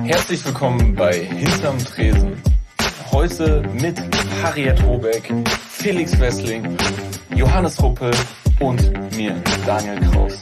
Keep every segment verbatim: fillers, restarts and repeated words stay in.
Herzlich willkommen bei Hinterm Tresen. Heute mit Harriet Hobeck, Felix Wessling, Johannes Ruppel und mir, Daniel Kraus.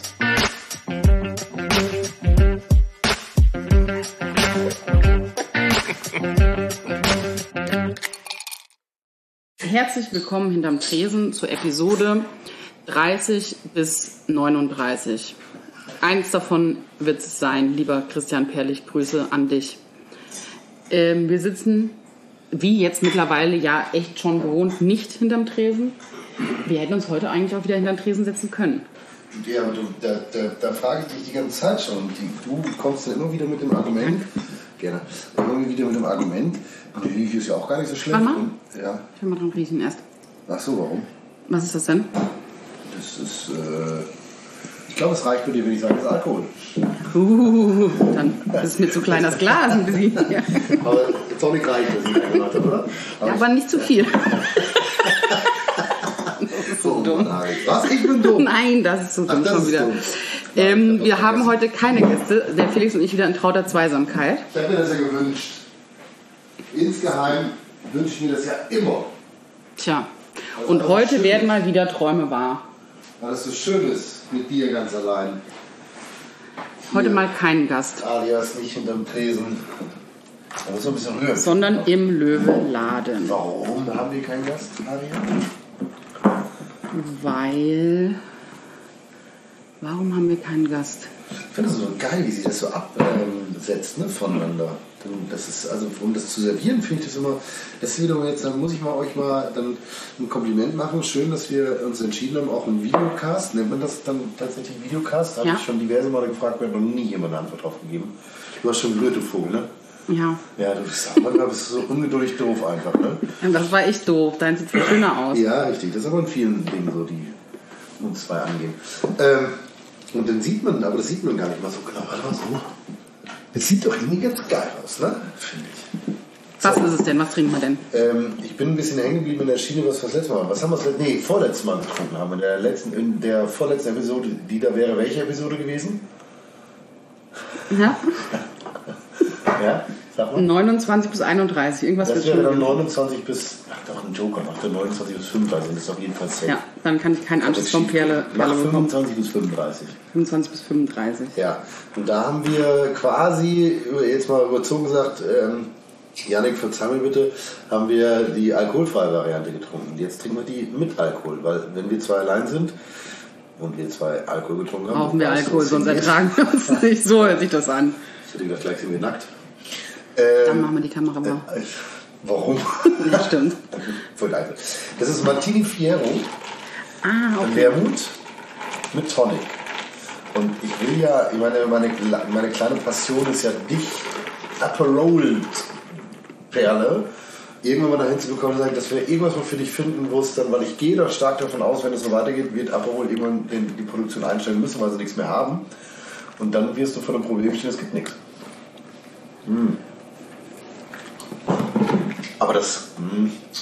Herzlich willkommen hinterm Tresen zur Episode dreißig bis neununddreißig. Eins davon wird es sein, lieber Christian Perlich, Grüße an dich. Ähm, wir sitzen, wie jetzt mittlerweile ja echt schon gewohnt, nicht hinterm Tresen. Wir hätten uns heute eigentlich auch wieder hinterm Tresen setzen können. Ja, aber du, da, da, da frage ich dich die ganze Zeit schon. Die, du kommst ja immer wieder mit dem Argument, gerne, immer wieder mit dem Argument, die Milch ist ja auch gar nicht so schlecht. Mama? Und, ja. Ich will mal dran riechen erst. Ach so, warum? Was ist das denn? Das ist, äh, ich glaube, es reicht für dir, wenn ich sage, das ist Alkohol. Uh, dann ist mir zu klein das Glas ein bisschen. Ja. Aber jetzt auch nicht reicht, was ich da gemacht habe, oder? Aber, ja, aber nicht zu viel. So dumm. Was? Ich bin dumm? Nein, das ist so dumm. Ach, das schon wieder. Dumm. Ähm, wir haben heute keine Gäste. Der Felix und ich wieder in trauter Zweisamkeit. Ich habe mir das ja gewünscht. Insgeheim wünsche ich mir das ja immer. Tja, also und heute werden mal wieder Träume wahr. Weil es so schön ist, mit dir ganz allein. Heute Hier. mal keinen Gast. Alias nicht hinterm Tresen. Da muss man ein bisschen rühren. Sondern im Löwe-Laden. Warum haben wir keinen Gast, Alias? Weil... Warum haben wir keinen Gast? Ich finde das so geil, wie sich das so absetzt, ne, voneinander. Das ist, also, um das zu servieren, finde ich das immer. Das ist wiederum jetzt, dann muss ich mal euch mal dann ein Kompliment machen. Schön, dass wir uns entschieden haben, auch einen Videocast. Nennt man das dann tatsächlich Videocast? Da ja. habe ich schon diverse Male gefragt, mir hat noch nie jemand eine Antwort drauf gegeben. Du hast schon blöd, du Vogel, ne? Ja. Ja, du bist, manchmal bist du so ungeduldig doof einfach, ne? Das war echt doof. Dein sieht viel schöner aus. Ja, richtig. Das ist aber in vielen Dingen so, die uns zwei angehen. Ähm, und dann sieht man, aber das sieht man gar nicht mal so genau. Warte mal so. Es sieht doch irgendwie ganz geil aus, ne? Finde ich. Was so. Ist es denn? Was trinken wir denn? Ähm, ich bin ein bisschen hängen geblieben in der Schiene, was wir das letzte Mal. Was haben wir das letzte Mal? Nee, vorletztes Mal getrunken haben. In der, letzten, in der vorletzten Episode, die da wäre welche Episode gewesen? Ja. Ja, sag mal. neunundzwanzig bis einunddreißig. Irgendwas das wäre dann neunundzwanzig bis. Ach, doch, ein Joker macht der neunundzwanzig bis fünfunddreißig. Das ist auf jeden Fall safe. Ja, dann kann ich keinen Anschluss vom Perle bekommen. fünfundzwanzig bis fünfunddreißig. fünfundzwanzig bis fünfunddreißig. Ja, und da haben wir quasi, jetzt mal überzogen gesagt, ähm, Janik, verzeih mir bitte, haben wir die alkoholfreie Variante getrunken. Jetzt trinken wir die mit Alkohol, weil wenn wir zwei allein sind und wir zwei Alkohol getrunken haben... Brauchen wir Alkohol, sonst ertragen wir uns nicht. So hört sich das an. Ich hätte gedacht, gleich sind wir nackt. Ähm, Dann machen wir die Kamera mal. Äh, warum? Ja, stimmt. Voll einfach. Das ist Martini Fiero. Ah, okay. Wermut mit Tonic. Und ich will ja, ich meine, meine, meine kleine Passion ist ja dicht Aperol Perle. Irgendwann mal dahin zu bekommen, dass wir irgendwas mal für dich finden, wo es dann, weil ich gehe da stark davon aus, wenn es so weitergeht, wird Aperol irgendwann die Produktion einstellen müssen, weil sie nichts mehr haben. Und dann wirst du vor dem Problem stehen, es gibt nichts. Mm. Aber das. Mm.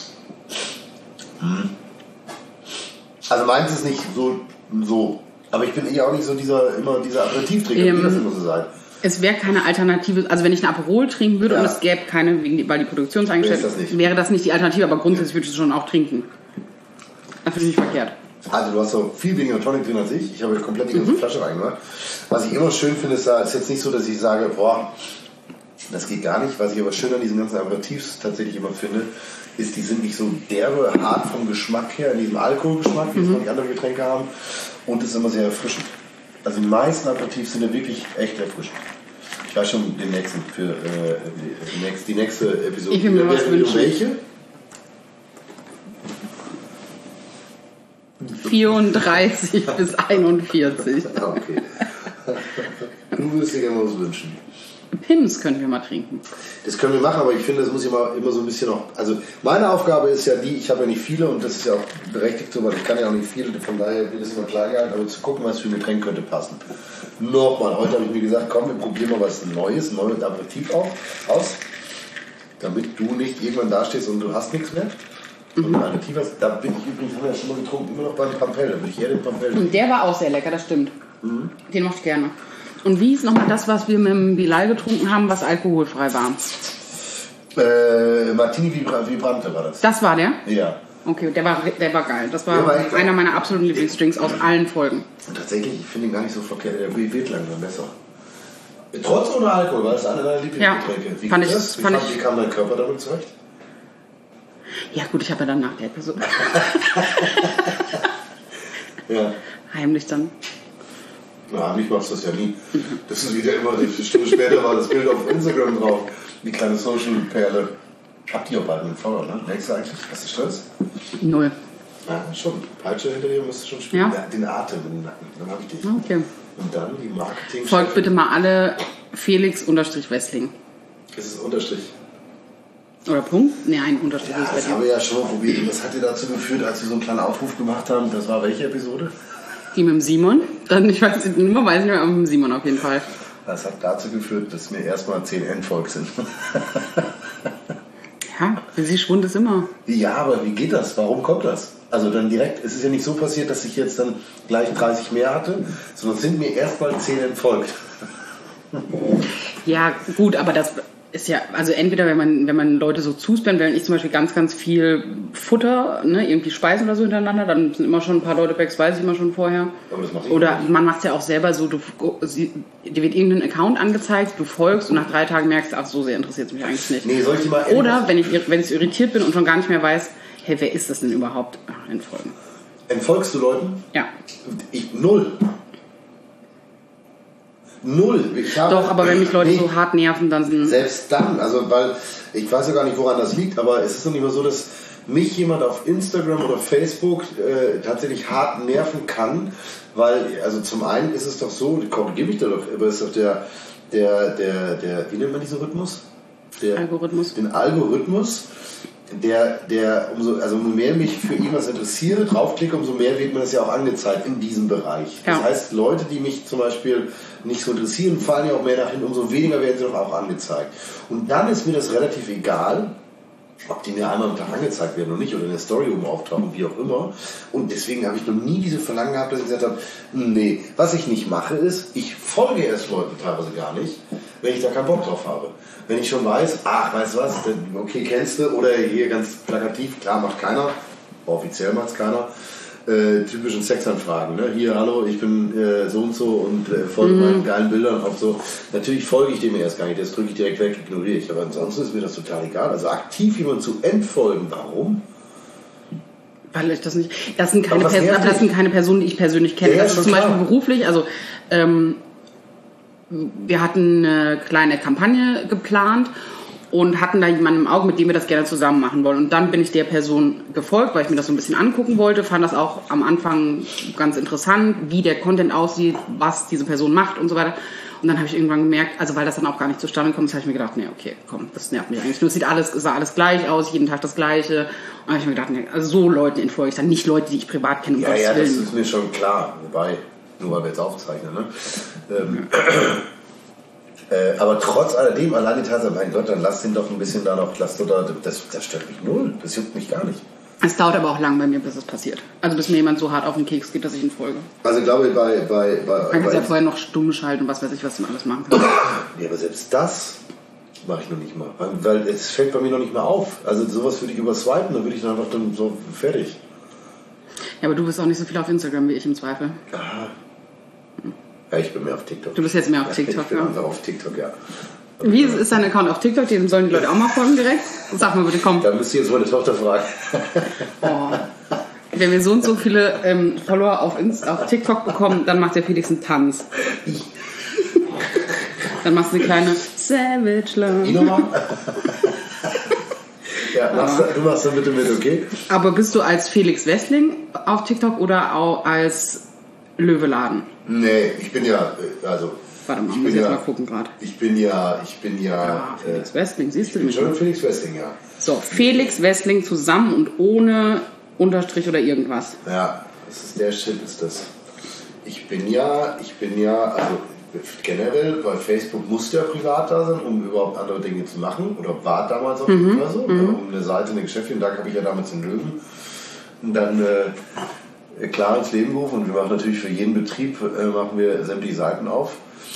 Mm. Also meins ist nicht so, so. Aber ich bin eh auch nicht so dieser, immer dieser Aperitivtrinker, ähm, wie das immer so sein. Es wäre keine Alternative, also wenn ich ein Aperol trinken würde, ja, und es gäbe keine, weil die Produktion ist eingestellt, wäre das, wäre das nicht die Alternative, aber grundsätzlich würde ich es schon auch trinken. Das finde ich nicht verkehrt. Also du hast so viel weniger Tonic drin als ich. Ich habe komplett die ganze mhm. Flasche reingemacht. Was ich immer schön finde, ist, ist jetzt nicht so, dass ich sage, boah, das geht gar nicht. Was ich aber schön an diesen ganzen Aperitifs tatsächlich immer finde, ist, die sind nicht so derbe, hart vom Geschmack her, in diesem Alkoholgeschmack, wie es mhm. die anderen Getränke haben. Und es ist immer sehr erfrischend. Also die meisten Aperitifs sind ja wirklich echt erfrischend. Ich weiß schon den nächsten für äh, die, nächste, die nächste Episode. Ich will mir was wünschen. Welche? vierunddreißig bis einundvierzig. Okay. Du würdest dir gerne was wünschen. Pims können wir mal trinken. Das können wir machen, aber ich finde, das muss immer, immer so ein bisschen noch... Also meine Aufgabe ist ja die, ich habe ja nicht viele und das ist ja auch berechtigt so, weil ich kann ja auch nicht viele, von daher wird es immer klar gehalten, aber zu gucken, was für ein Getränk könnte passen. Nochmal, heute habe ich mir gesagt, komm, wir probieren mal was Neues, ein neues Aperitif auch aus, damit du nicht irgendwann dastehst und du hast nichts mehr. Und mhm. Aperitif, da bin ich übrigens, haben wir ja schon mal getrunken, immer noch beim Pampel, da würde ich eher den Pampel. Und der war auch sehr lecker, das stimmt. Mhm. Den mochte ich gerne. Und wie ist nochmal das, was wir mit dem Bilal getrunken haben, was alkoholfrei war? Äh, Martini Vibrante war das. Das war der? Ja. Okay, der war, der war geil. Das war, war einer meiner absoluten Lieblingsdrinks aus allen Folgen. Und tatsächlich, ich finde ihn gar nicht so verkehrt. Der wird langsam besser. Trotz oder Alkohol, war das einer deiner Lieblingsgetränke? Ja, wie fand ich, das? Wie, fand kam, ich, wie kam dein Körper damit zurecht? Ja gut, ich habe ja dann nach der Episode ja. heimlich dann. Na, mich machst du das ja nie. Das ist wieder immer, eine Stunde später war das Bild auf Instagram drauf. Die kleine Social-Perle. Habt ihr auch bald einen Follower, ne? Merkst du eigentlich? Hast du Stress? Null. Ja, schon. Peitsche hinter dir musst du schon spielen. Ja. Den Atem im Nacken. Dann hab ich dich. Okay. Und dann die Marketing. Folgt bitte mal alle Felix-Wessling. Ist es Unterstrich? Oder Punkt? Ne, ein Unterstrich Ja, ist bei das dir. haben wir ja schon mal probiert. Und das hat dir dazu geführt, als wir so einen kleinen Aufruf gemacht haben. Das war welche Episode? Die mit dem Simon. Dann, ich weiß die Nummer weiß ich nicht mehr, aber mit dem Simon auf jeden Fall. Das hat dazu geführt, dass mir erstmal zehn Endfolg sind. Ja, sie Schwund ist immer. Ja, aber wie geht das? Warum kommt das? Also dann direkt, es ist ja nicht so passiert, dass ich jetzt dann gleich dreißig mehr hatte, sondern es sind mir erstmal zehn entfolgt. Ja, gut, aber das ist ja, also entweder wenn man, wenn man Leute so zuspammt, wenn ich zum Beispiel ganz, ganz viel Futter, ne, irgendwie Speisen oder so hintereinander, dann sind immer schon ein paar Leute weg, das weiß ich immer schon vorher. Aber das macht Oder man macht es ja auch selber so, du, sie, dir wird irgendein Account angezeigt, du folgst und nach drei Tagen merkst, ach, so sehr interessiert es mich eigentlich nicht. Nee, soll ich die mal Oder wenn ich, wenn ich irritiert bin und schon gar nicht mehr weiß, hey, wer ist das denn überhaupt? Ach, entfolgen. Entfolgst du Leuten? Ja. Ich, null. Null. Ich habe, Doch, aber wenn mich Leute nee, so hart nerven, dann sind... Selbst dann, also weil, ich weiß ja gar nicht, woran das liegt, aber es ist doch nicht mehr so, dass mich jemand auf Instagram oder Facebook äh, tatsächlich hart nerven kann, weil, also zum einen ist es doch so, korrigiere mich da doch, aber es ist doch der, der, der, der, wie nennt man diesen Rhythmus? Der, Algorithmus. Den Algorithmus, der, der, umso, also umso mehr mich für irgendwas interessiere, draufklicke, umso mehr wird mir das ja auch angezeigt in diesem Bereich. Ja. Das heißt, Leute, die mich zum Beispiel nicht so interessieren, fallen ja auch mehr nach hinten, umso weniger werden sie doch auch angezeigt. Und dann ist mir das relativ egal, ob die mir einmal am Tag angezeigt werden oder nicht, oder in der Story oben auftauchen, wie auch immer. Und deswegen habe ich noch nie diese Verlangen gehabt, dass ich gesagt habe, nee, was ich nicht mache ist, ich folge erst Leuten teilweise gar nicht, wenn ich da keinen Bock drauf habe. Wenn ich schon weiß, ach, weißt du was, okay, kennst du, oder hier ganz plakativ, klar, macht keiner, offiziell macht es keiner, äh, typischen Sexanfragen, ne? Hier, hallo, ich bin äh, so und so und äh, folge mhm. meinen geilen Bildern auf so. Natürlich folge ich dem erst gar nicht, das drücke ich direkt weg, ignoriere ich, aber ansonsten ist mir das total egal. Also aktiv jemand zu entfolgen, warum? Weil ich das nicht, das sind keine, Pers- aber das sind keine Personen, die ich persönlich kenne. Ja, das ist zum klar. Beispiel beruflich, also ähm, wir hatten eine kleine Kampagne geplant und hatten da jemanden im Auge, mit dem wir das gerne zusammen machen wollen. Und dann bin ich der Person gefolgt, weil ich mir das so ein bisschen angucken wollte, fand das auch am Anfang ganz interessant, wie der Content aussieht, was diese Person macht und so weiter. Und dann habe ich irgendwann gemerkt, also weil das dann auch gar nicht zustande kommt, habe ich mir gedacht, nee, okay, komm, das nervt mich eigentlich nur. Es sieht alles, sah alles gleich aus, jeden Tag das Gleiche. Und dann habe ich mir gedacht, nee, also so Leuten entfolge ich dann, nicht Leute, die ich privat kenne. Um ja, ja, das ist mir schon klar. Wobei, nur weil wir jetzt aufzeichnen, ne? Ähm, äh, aber trotz alledem, allein die Tatsache, mein Gott, dann lass den doch ein bisschen da noch, lass du da, das, das stört mich null, das juckt mich gar nicht. Es dauert aber auch lang bei mir, bis es passiert. Also bis mir jemand so hart auf den Keks geht, dass ich ihn folge. Also ich glaube, bei... bei, bei Man kann ja vorher noch stumm schalten und was weiß ich, was man alles machen kann. Ja, aber selbst das mache ich noch nicht mal. Weil es fällt bei mir noch nicht mal auf. Also sowas würde ich überswipen, dann würde ich dann einfach dann so fertig. Ja, aber du bist auch nicht so viel auf Instagram wie ich im Zweifel. Aha. Ja, ich bin mehr auf TikTok. Du bist jetzt mehr auf TikTok, ich bin ja? einfach auf TikTok, ja. Wie ist dein Account auf TikTok? Den sollen die Leute auch mal folgen direkt? Sag mal bitte, komm. Da müsst ihr jetzt meine Tochter fragen. Oh. Wenn wir so und so viele ähm, Follower auf, Inst- auf TikTok bekommen, dann macht der Felix einen Tanz. Dann machst du eine kleine Savage Love. Ich nochmal? Ja, machst du, du machst dann bitte mit, okay? Aber bist du als Felix Wessling auf TikTok oder auch als Löweladen? Nee, ich bin ja, also... Warte mal, ich muss jetzt ja, mal gucken gerade. Ich bin ja, ich bin ja... Ja, Felix äh, Wessling, siehst du mich? Ich bin schon Felix Wessling, ja. So, Felix Wessling zusammen und ohne Unterstrich oder irgendwas. Ja, das ist der Shit, ist das. Ich bin ja, ich bin ja, also generell, bei Facebook musste ja privat da sein, um überhaupt andere Dinge zu machen. Oder war damals auch mhm. immer so. Mhm. Um eine Seite, eine Geschäfte, da habe ich ja damals den Löwen. Und dann... Äh, klar ins Leben gerufen und wir machen natürlich für jeden Betrieb äh, machen wir sämtliche Seiten auf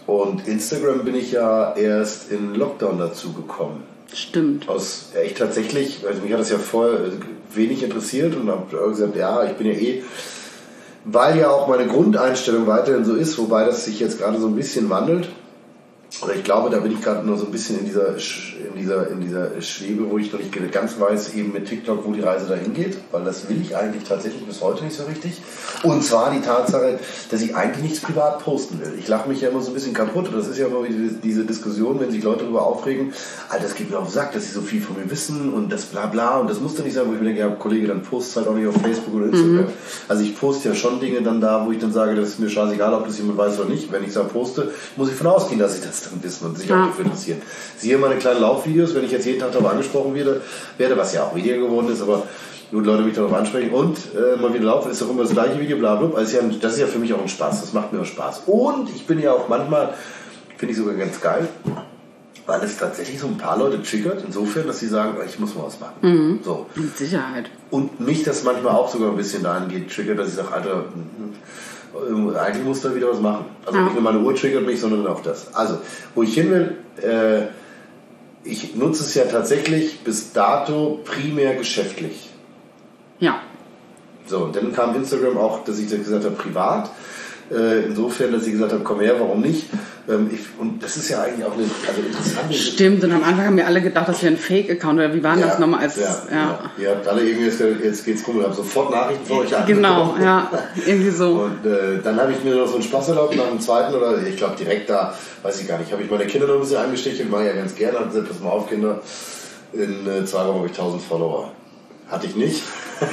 Und Instagram bin ich ja erst in Lockdown dazu gekommen. Stimmt. Aus echt tatsächlich, also mich hat das ja vorher wenig interessiert und habe gesagt, ja, ich bin ja eh, weil ja auch meine Grundeinstellung weiterhin so ist, wobei das sich jetzt gerade so ein bisschen wandelt. Aber ich glaube, da bin ich gerade nur so ein bisschen in dieser, in dieser, in dieser Schwebe, wo ich noch nicht ganz weiß, eben mit TikTok, wo die Reise dahin geht, weil das will ich eigentlich tatsächlich bis heute nicht so richtig. Und zwar die Tatsache, dass ich eigentlich nichts privat posten will. Ich lache mich ja immer so ein bisschen kaputt und das ist ja immer diese, diese Diskussion, wenn sich Leute darüber aufregen, Alter, das geht mir auf den Sack, dass sie so viel von mir wissen und das bla bla und das muss doch nicht sein, wo ich mir denke, ja Kollege, dann post halt auch nicht auf Facebook oder Instagram. Mhm. Also ich poste ja schon Dinge dann da, wo ich dann sage, das ist mir scheißegal, ob das jemand weiß oder nicht. Wenn ich es da poste, muss ich von ausgehen, dass ich das dann wissen und sich auch dafür interessieren. Siehe meine kleinen Laufvideos, wenn ich jetzt jeden Tag darauf angesprochen werde, werde, was ja auch Video geworden ist, aber gut, Leute mich darauf ansprechen und äh, mal wieder laufen, ist doch immer das gleiche Video, bla bla. Also ja, das ist ja für mich auch ein Spaß, das macht mir auch Spaß. Und ich bin ja auch manchmal, finde ich sogar ganz geil, weil es tatsächlich so ein paar Leute triggert, insofern, dass sie sagen, ich muss mal was machen. Mhm. So. Mit Sicherheit. Und mich das manchmal auch sogar ein bisschen dahin geht, triggert, dass ich sage, Alter, eigentlich muss da wieder was machen. Also ja. Nicht nur meine Uhr triggert mich, sondern auch das. Also, wo ich hin will, äh, ich nutze es ja tatsächlich bis dato primär geschäftlich. Ja. So, und dann kam Instagram auch, dass ich gesagt habe, privat. Äh, insofern, dass ich gesagt habe, komm her, warum nicht? Ähm, ich, und das ist ja eigentlich auch eine also interessante... Stimmt, und am Anfang haben wir alle gedacht, das wäre ein Fake-Account, oder wie war ja, das nochmal? Als, ja, ja. Ja. Ihr habt alle irgendwie, jetzt, jetzt geht's komisch, ich habe sofort Nachrichten von euch an. Genau, ja, irgendwie so. Und äh, dann habe ich mir noch so einen Spaß erlaubt, nach dem zweiten, oder ich glaube direkt da, weiß ich gar nicht, habe ich meine Kinder noch ein bisschen eingestichelt, mache ich ja ganz gerne, habe gesagt, pass mal auf, Kinder, in äh, zwei Wochen habe ich tausend Follower. Hatte ich nicht.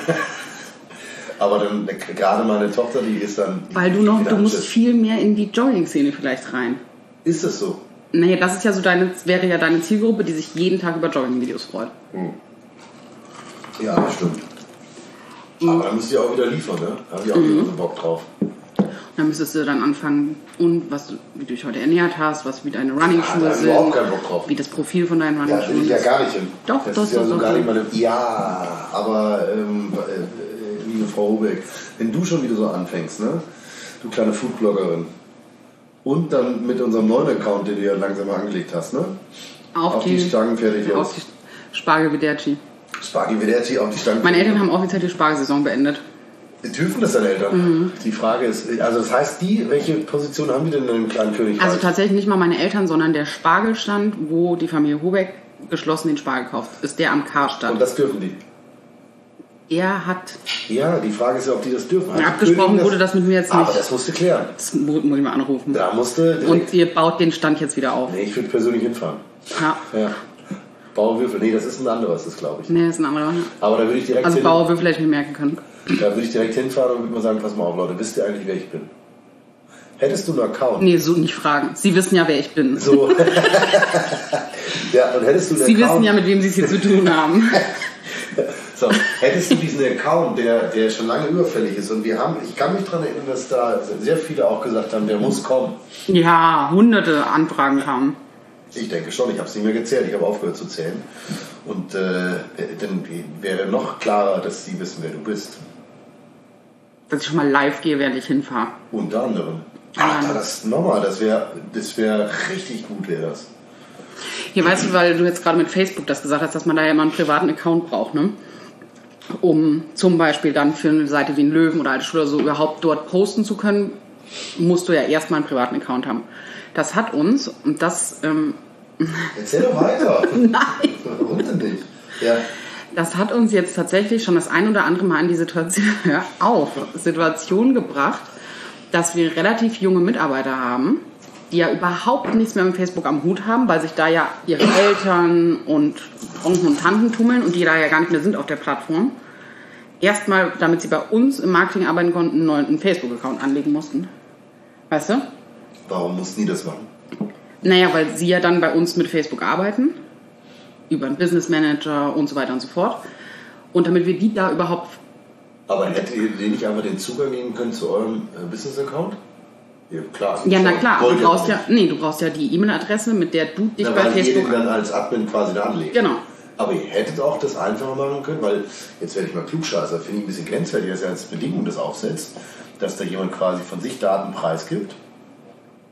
Aber dann gerade meine Tochter, die ist dann... Weil du noch, du musst viel mehr in die Jogging-Szene vielleicht rein. Ist das so? Naja, das ist ja so deine, wäre ja deine Zielgruppe, die sich jeden Tag über Jogging-Videos freut. Hm. Ja, das stimmt. Mhm. Aber dann müsst ihr auch wieder liefern, ne? Da habe ich auch mhm. wieder so Bock drauf. Dann müsstest du dann anfangen, und was du, wie du dich heute ernährt hast, was wie deine Running-Schuhe ja, sind, überhaupt keinen Bock drauf. Wie das Profil von deinen Running-Schuhen ist. Ja, will ich ja gar nicht hin. Doch, das doch, ist ja doch, so doch, gar doch. nicht meine... Ja, aber... Ähm, äh, liebe Frau Hobeck, wenn du schon wieder so anfängst, ne? Du kleine Foodbloggerin, und dann mit unserem neuen Account, den du ja langsam mal angelegt hast, ne? Auf, auf die, die Stangen fertig auf die Spargel Vederci. Spargel Vederci auf die Stangen. Meine Eltern haben offiziell die Spargelsaison beendet. Dürfen das deine Eltern? Mhm. Die Frage ist, also das heißt, die, welche Position haben die denn in dem kleinen Königreich? Also tatsächlich nicht mal meine Eltern, sondern der Spargelstand, wo die Familie Hobeck geschlossen den Spargel kauft, ist der am Karstadt. Und das dürfen die? Er hat... Ja, die Frage ist ja, ob die das dürfen. Ja, abgesprochen wurde das mit mir jetzt nicht. Aber das musst du klären. Das muss ich mal anrufen. Da musste und ihr baut den Stand jetzt wieder auf. Nee, ich würde persönlich hinfahren. Ja. ja. Bauerwürfel, nee, das ist ein anderes, das glaube ich. Nee, das ist ein anderer. Aber da würde ich direkt Also hin, Bauerwürfel hätte ich mir merken können. Da würde ich direkt hinfahren und würde mal sagen, pass mal auf, Leute, wisst ihr eigentlich, wer ich bin? Hättest du einen Account? Nee, so nicht fragen. Sie wissen ja, wer ich bin. So. Ja, und hättest du einen Sie Account? wissen ja, mit wem Sie es hier zu tun haben. So, hättest du diesen Account, der, der schon lange überfällig ist, und wir haben, ich kann mich daran erinnern, dass da sehr viele auch gesagt haben, der muss kommen. Ja, hunderte Anfragen kamen. Ich denke schon, ich habe es nicht mehr gezählt, ich habe aufgehört zu zählen. Und äh, dann wäre noch klarer, dass sie wissen, wer du bist. Dass ich schon mal live gehe, während ich hinfahre. Unter anderem. Ach, ja. das nochmal, das wäre das wär richtig gut, wäre das. Hier, weißt du, weil du jetzt gerade mit Facebook das gesagt hast, dass man da ja immer einen privaten Account braucht, ne? Um zum Beispiel dann für eine Seite wie ein Löwen oder Alte Schule oder so überhaupt dort posten zu können, musst du ja erstmal einen privaten Account haben. Das hat uns, und das... Ähm, Erzähl doch weiter. Nein. Warum denn nicht? Ja. Das hat uns jetzt tatsächlich schon das ein oder andere Mal in die Situation, hör auf, Situation gebracht, dass wir relativ junge Mitarbeiter haben, die ja überhaupt nichts mehr mit Facebook am Hut haben, weil sich da ja ihre Eltern und Onkel und Tanten tummeln und die da ja gar nicht mehr sind auf der Plattform. Erstmal, damit sie bei uns im Marketing arbeiten konnten, einen neuen Facebook-Account anlegen mussten. Weißt du? Warum mussten die das machen? Naja, weil sie ja dann bei uns mit Facebook arbeiten, über einen Business Manager und so weiter und so fort. Und damit wir die da überhaupt... Aber hättet ihr denen nicht einfach den Zugang geben können zu eurem äh, Business-Account? Ja, klar. Ja, na klar, aber du brauchst ja, nee, du brauchst ja die E-Mail-Adresse, mit der du dich na, bei weil Facebook... Ihr den dann als Admin quasi da anlegt. Genau. Aber ihr hättet auch das einfacher machen können, weil, jetzt werde ich mal klugscheißer, finde ich ein bisschen grenzwertig, dass er als Bedingung das aufsetzt, dass da jemand quasi von sich Daten preisgibt.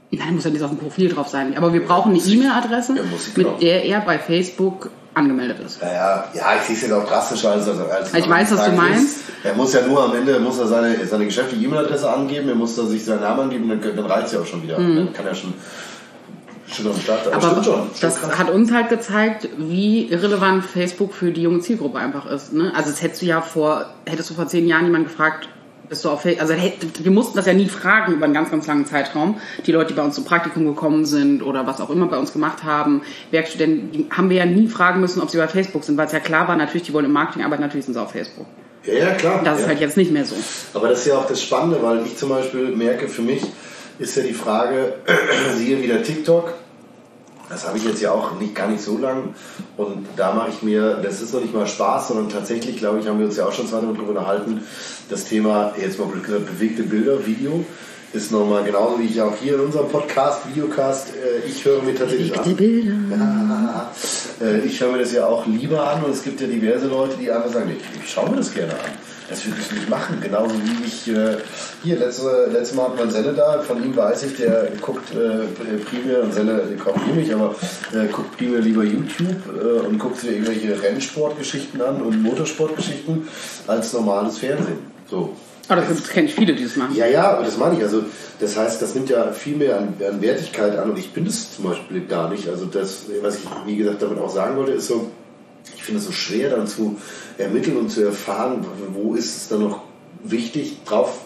Nein, muss ja nicht auf dem Profil drauf sein. Aber wir brauchen eine E-Mail-Adresse, ja, mit der er bei Facebook angemeldet ist. Naja, ja, ich sehe es ja auch drastischer als, als, als ich weiß, was du meinst. Ist. Er muss ja nur am Ende muss er seine, seine geschäftliche E-Mail-Adresse angeben, er muss da sich seinen Namen angeben, dann, dann reicht es ja auch schon wieder. Mhm. Dann kann er schon, schon am Start. Aber, Aber schon, das schon hat uns halt gezeigt, wie irrelevant Facebook für die junge Zielgruppe einfach ist. Ne? Also das hättest du ja vor, hättest du vor zehn Jahren jemanden gefragt, bist du auf Facebook, also wir mussten das ja nie fragen über einen ganz, ganz langen Zeitraum. Die Leute, die bei uns zum Praktikum gekommen sind oder was auch immer bei uns gemacht haben, Werkstudenten, die haben wir ja nie fragen müssen, ob sie bei Facebook sind, weil es ja klar war, natürlich, die wollen im Marketing arbeiten, natürlich sind sie auf Facebook. Ja, ja, klar. Das ja. ist halt jetzt nicht mehr so. Aber das ist ja auch das Spannende, weil ich zum Beispiel merke, für mich ist ja die Frage, siehe wieder TikTok, das habe ich jetzt ja auch nicht, gar nicht so lang und da mache ich mir, das ist noch nicht mal Spaß, sondern tatsächlich, glaube ich, haben wir uns ja auch schon zweimal darüber unterhalten, das Thema, jetzt mal gesagt, bewegte Bilder, Video, ist nochmal genauso wie ich auch hier in unserem Podcast, Videocast, äh, ich höre mir tatsächlich bewegte Bilder. Ja, äh, ich höre mir das ja auch lieber an und es gibt ja diverse Leute, die einfach sagen, ich, ich schaue mir das gerne an. Das würde ich nicht machen, genauso wie ich, äh, hier, letzte, letztes Mal hat man Senne da, von ihm weiß ich, der guckt äh, primär, und Senne, der kauft hier nicht, aber äh, guckt primär lieber YouTube äh, und guckt sich irgendwelche Rennsportgeschichten an und Motorsportgeschichten als normales Fernsehen. So. Aber das kenne ich viele, die das machen. Ja, ja, aber das meine ich. Also, das heißt, das nimmt ja viel mehr an, an Wertigkeit an und ich bin es zum Beispiel gar nicht. Also, das, was ich, wie gesagt, damit auch sagen wollte, ist so, ich finde es so schwer dann zu ermitteln und zu erfahren, wo ist es dann noch wichtig, drauf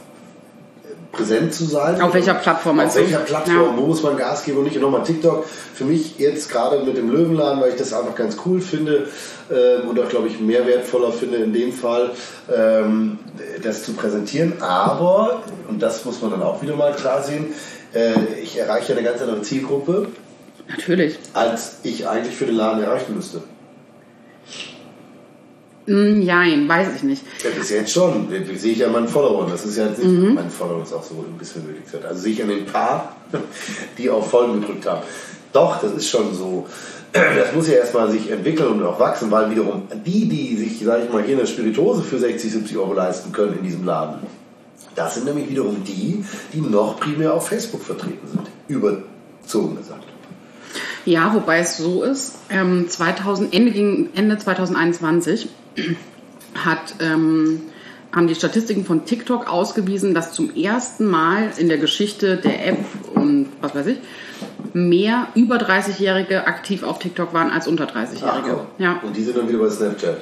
präsent zu sein. Auf welcher Plattform? Auf welcher Plattform, ja. Wo muss man Gas geben und nicht. Und nochmal TikTok, für mich jetzt gerade mit dem Löwenladen, weil ich das einfach ganz cool finde ähm, und auch, glaube ich, mehr wertvoller finde in dem Fall, ähm, das zu präsentieren. Aber, und das muss man dann auch wieder mal klar sehen, äh, ich erreiche eine ganz andere Zielgruppe. Natürlich. Als ich eigentlich für den Laden erreichen müsste. Nein, weiß ich nicht. Ja, bis jetzt schon. Das sehe ich ja an meinen Followern. Das ist ja jetzt nicht, mhm. mein Follower ist auch so ein bisschen nötig. Also sehe ich an den paar, die auf Folgen gedrückt haben. Doch, das ist schon so. Das muss ja erstmal sich entwickeln und auch wachsen, weil wiederum die, die sich, sage ich mal, hier eine Spirituose für sechzig, siebzig Euro leisten können in diesem Laden, das sind nämlich wiederum die, die noch primär auf Facebook vertreten sind. Überzogen gesagt. Ja, wobei es so ist, ähm, zweitausend, Ende, Ende zwanzig einundzwanzig hat, ähm, haben die Statistiken von TikTok ausgewiesen, dass zum ersten Mal in der Geschichte der App und was weiß ich, mehr über dreißigjährige aktiv auf TikTok waren als unter dreißigjährige. Ach, ja. Und die sind dann wieder bei Snapchat?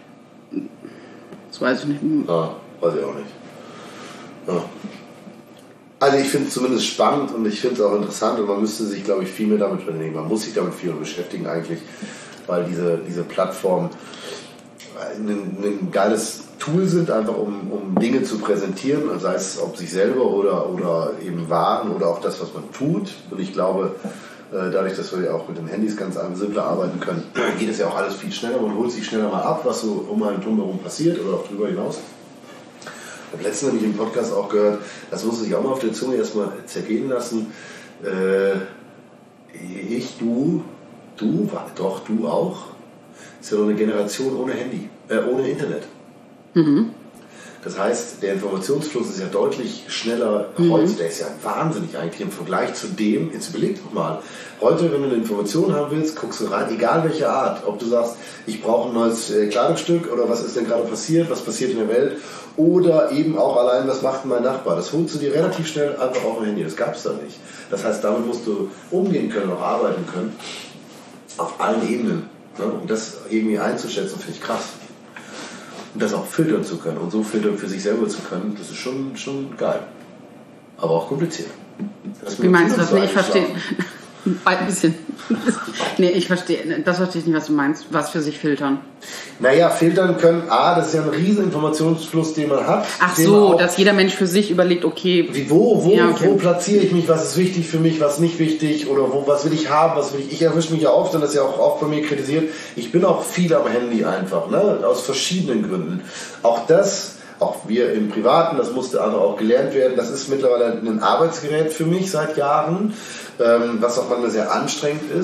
Das weiß ich nicht. Ah, weiß ich auch nicht. Ja. Also ich finde es zumindest spannend und ich finde es auch interessant und man müsste sich, glaube ich, viel mehr damit beschäftigen. Man muss sich damit viel mehr beschäftigen eigentlich, weil diese, diese Plattformen ein, ein geiles Tool sind, einfach um, um Dinge zu präsentieren, sei es ob sich selber oder, oder eben Waren oder auch das, was man tut. Und ich glaube, dadurch, dass wir ja auch mit den Handys ganz simpler arbeiten können, geht es ja auch alles viel schneller. Man holt sich schneller mal ab, was so um einen drumherum passiert oder auch drüber hinaus. Ich habe letztens nämlich im Podcast auch gehört, das muss sich auch mal auf der Zunge erstmal zergehen lassen. Äh, ich, du, du, doch, du auch. Ist ja noch eine Generation ohne Handy, äh, ohne Internet. Mhm. Das heißt, der Informationsfluss ist ja deutlich schneller mhm. heute. Der ist ja wahnsinnig eigentlich im Vergleich zu dem, jetzt überleg doch mal, heute, wenn du eine Information haben willst, guckst du rein, egal welche Art. Ob du sagst, ich brauche ein neues Kleidungsstück oder was ist denn gerade passiert, was passiert in der Welt oder eben auch allein, was macht mein Nachbar. Das holst du dir relativ schnell einfach auf dem Handy. Das gab es da nicht. Das heißt, damit musst du umgehen können, auch arbeiten können. Auf allen Ebenen. Ne? Um das irgendwie einzuschätzen, finde ich krass. Und das auch filtern zu können und so filtern für sich selber zu können, das ist schon, schon geil. Aber auch kompliziert. Wie meinst du das? Nee, ich verstehe. Ein bisschen. Nee, ich verstehe. Das verstehe ich nicht, was du meinst. Was für sich filtern? Naja, filtern können, A, das ist ja ein riesen Informationsfluss, den man hat. Ach so, dass jeder Mensch für sich überlegt, okay. Wie, wo, wo, ja, okay. wo platziere ich mich, was ist wichtig für mich, was nicht wichtig oder wo, was will ich haben, was will ich. Ich erwische mich ja oft, und das ist ja auch oft bei mir kritisiert, ich bin auch viel am Handy einfach, ne? Aus verschiedenen Gründen. Auch das, auch wir im Privaten, das musste einfach auch gelernt werden, das ist mittlerweile ein Arbeitsgerät für mich seit Jahren, ähm, was auch manchmal sehr anstrengend ist.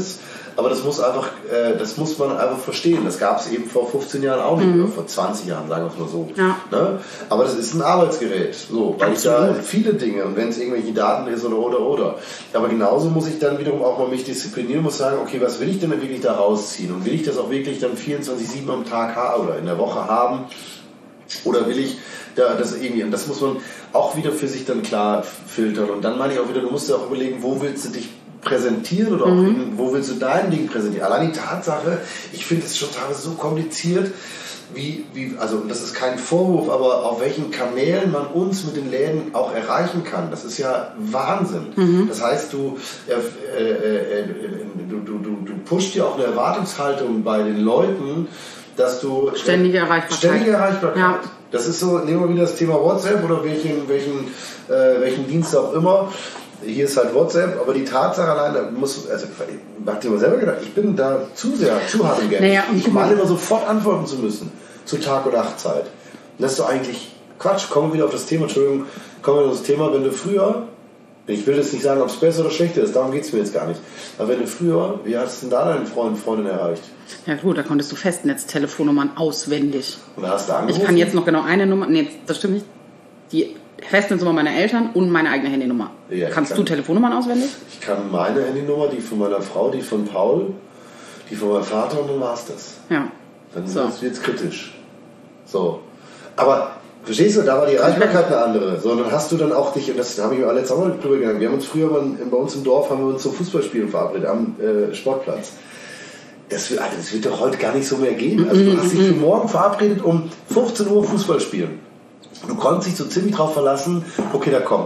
aber das muss einfach, äh, das muss man einfach verstehen. Das gab es eben vor fünfzehn Jahren auch nicht, mhm. oder vor zwanzig Jahren, sagen wir es mal so. Ja. Ne? Aber das ist ein Arbeitsgerät, so, weil ich da viele Dinge, und wenn es irgendwelche Daten ist oder oder oder. Aber genauso muss ich dann wiederum auch mal mich disziplinieren, muss sagen, okay, was will ich denn wirklich da rausziehen? Und will ich das auch wirklich dann vierundzwanzig sieben am Tag haben oder in der Woche haben? Oder will ich da das irgendwie, und das muss man auch wieder für sich dann klar filtern. Und dann meine ich auch wieder, du musst dir auch überlegen, wo willst du dich präsentieren oder auch mhm. in, wo willst du dein Ding präsentieren. Allein die Tatsache, ich finde es schon teilweise so kompliziert, wie, wie, also das ist kein Vorwurf, aber auf welchen Kanälen man uns mit den Läden auch erreichen kann. Das ist ja Wahnsinn. Mhm. Das heißt, du, äh, äh, äh, du, du, du, du pusht ja auch eine Erwartungshaltung bei den Leuten, dass du ständige Erreichbarkeit. Ständige Erreichbarkeit. Ja. Das ist so, nehmen wir wieder das Thema WhatsApp oder welchen, welchen, äh, welchen Dienst auch immer. Hier ist halt WhatsApp, aber die Tatsache alleine muss, also ich hab dir mal selber gedacht, ich bin da zu sehr, zu hart im Game. Naja, ich meine immer sofort antworten zu müssen, zu Tag- und Nachtzeit. Und das ist doch eigentlich Quatsch. Kommen wir wieder auf das Thema, Entschuldigung, kommen wir auf das Thema, wenn du früher, ich will jetzt nicht sagen, ob es besser oder schlechter ist, darum geht es mir jetzt gar nicht, aber wenn du früher, wie hast du denn da deinen Freund, Freundin erreicht? Ja gut, da konntest du Festnetztelefonnummern auswendig. Und da hast du angerufen? Ich kann jetzt noch genau eine Nummer, nee, das stimmt nicht, die Festnetznummer meiner Eltern und meine eigene Handynummer. Ja, Kannst kann, du Telefonnummern auswendig? Ich kann meine Handynummer, die von meiner Frau, die von Paul, die von meinem Vater und dann war es das. Ja. Dann so. wird es kritisch. So. Aber, verstehst du, da war die Erreichbarkeit eine andere. So, dann hast du dann auch dich, und das habe ich mir letztes Mal drüber gegangen, wir haben uns früher bei, bei uns im Dorf haben wir uns zum Fußballspielen verabredet, am äh, Sportplatz. Das wird, also das wird doch heute gar nicht so mehr gehen. Also du hast dich für morgen verabredet, um fünfzehn Uhr Fußball spielen. Du konntest dich so ziemlich drauf verlassen, okay, der kommt.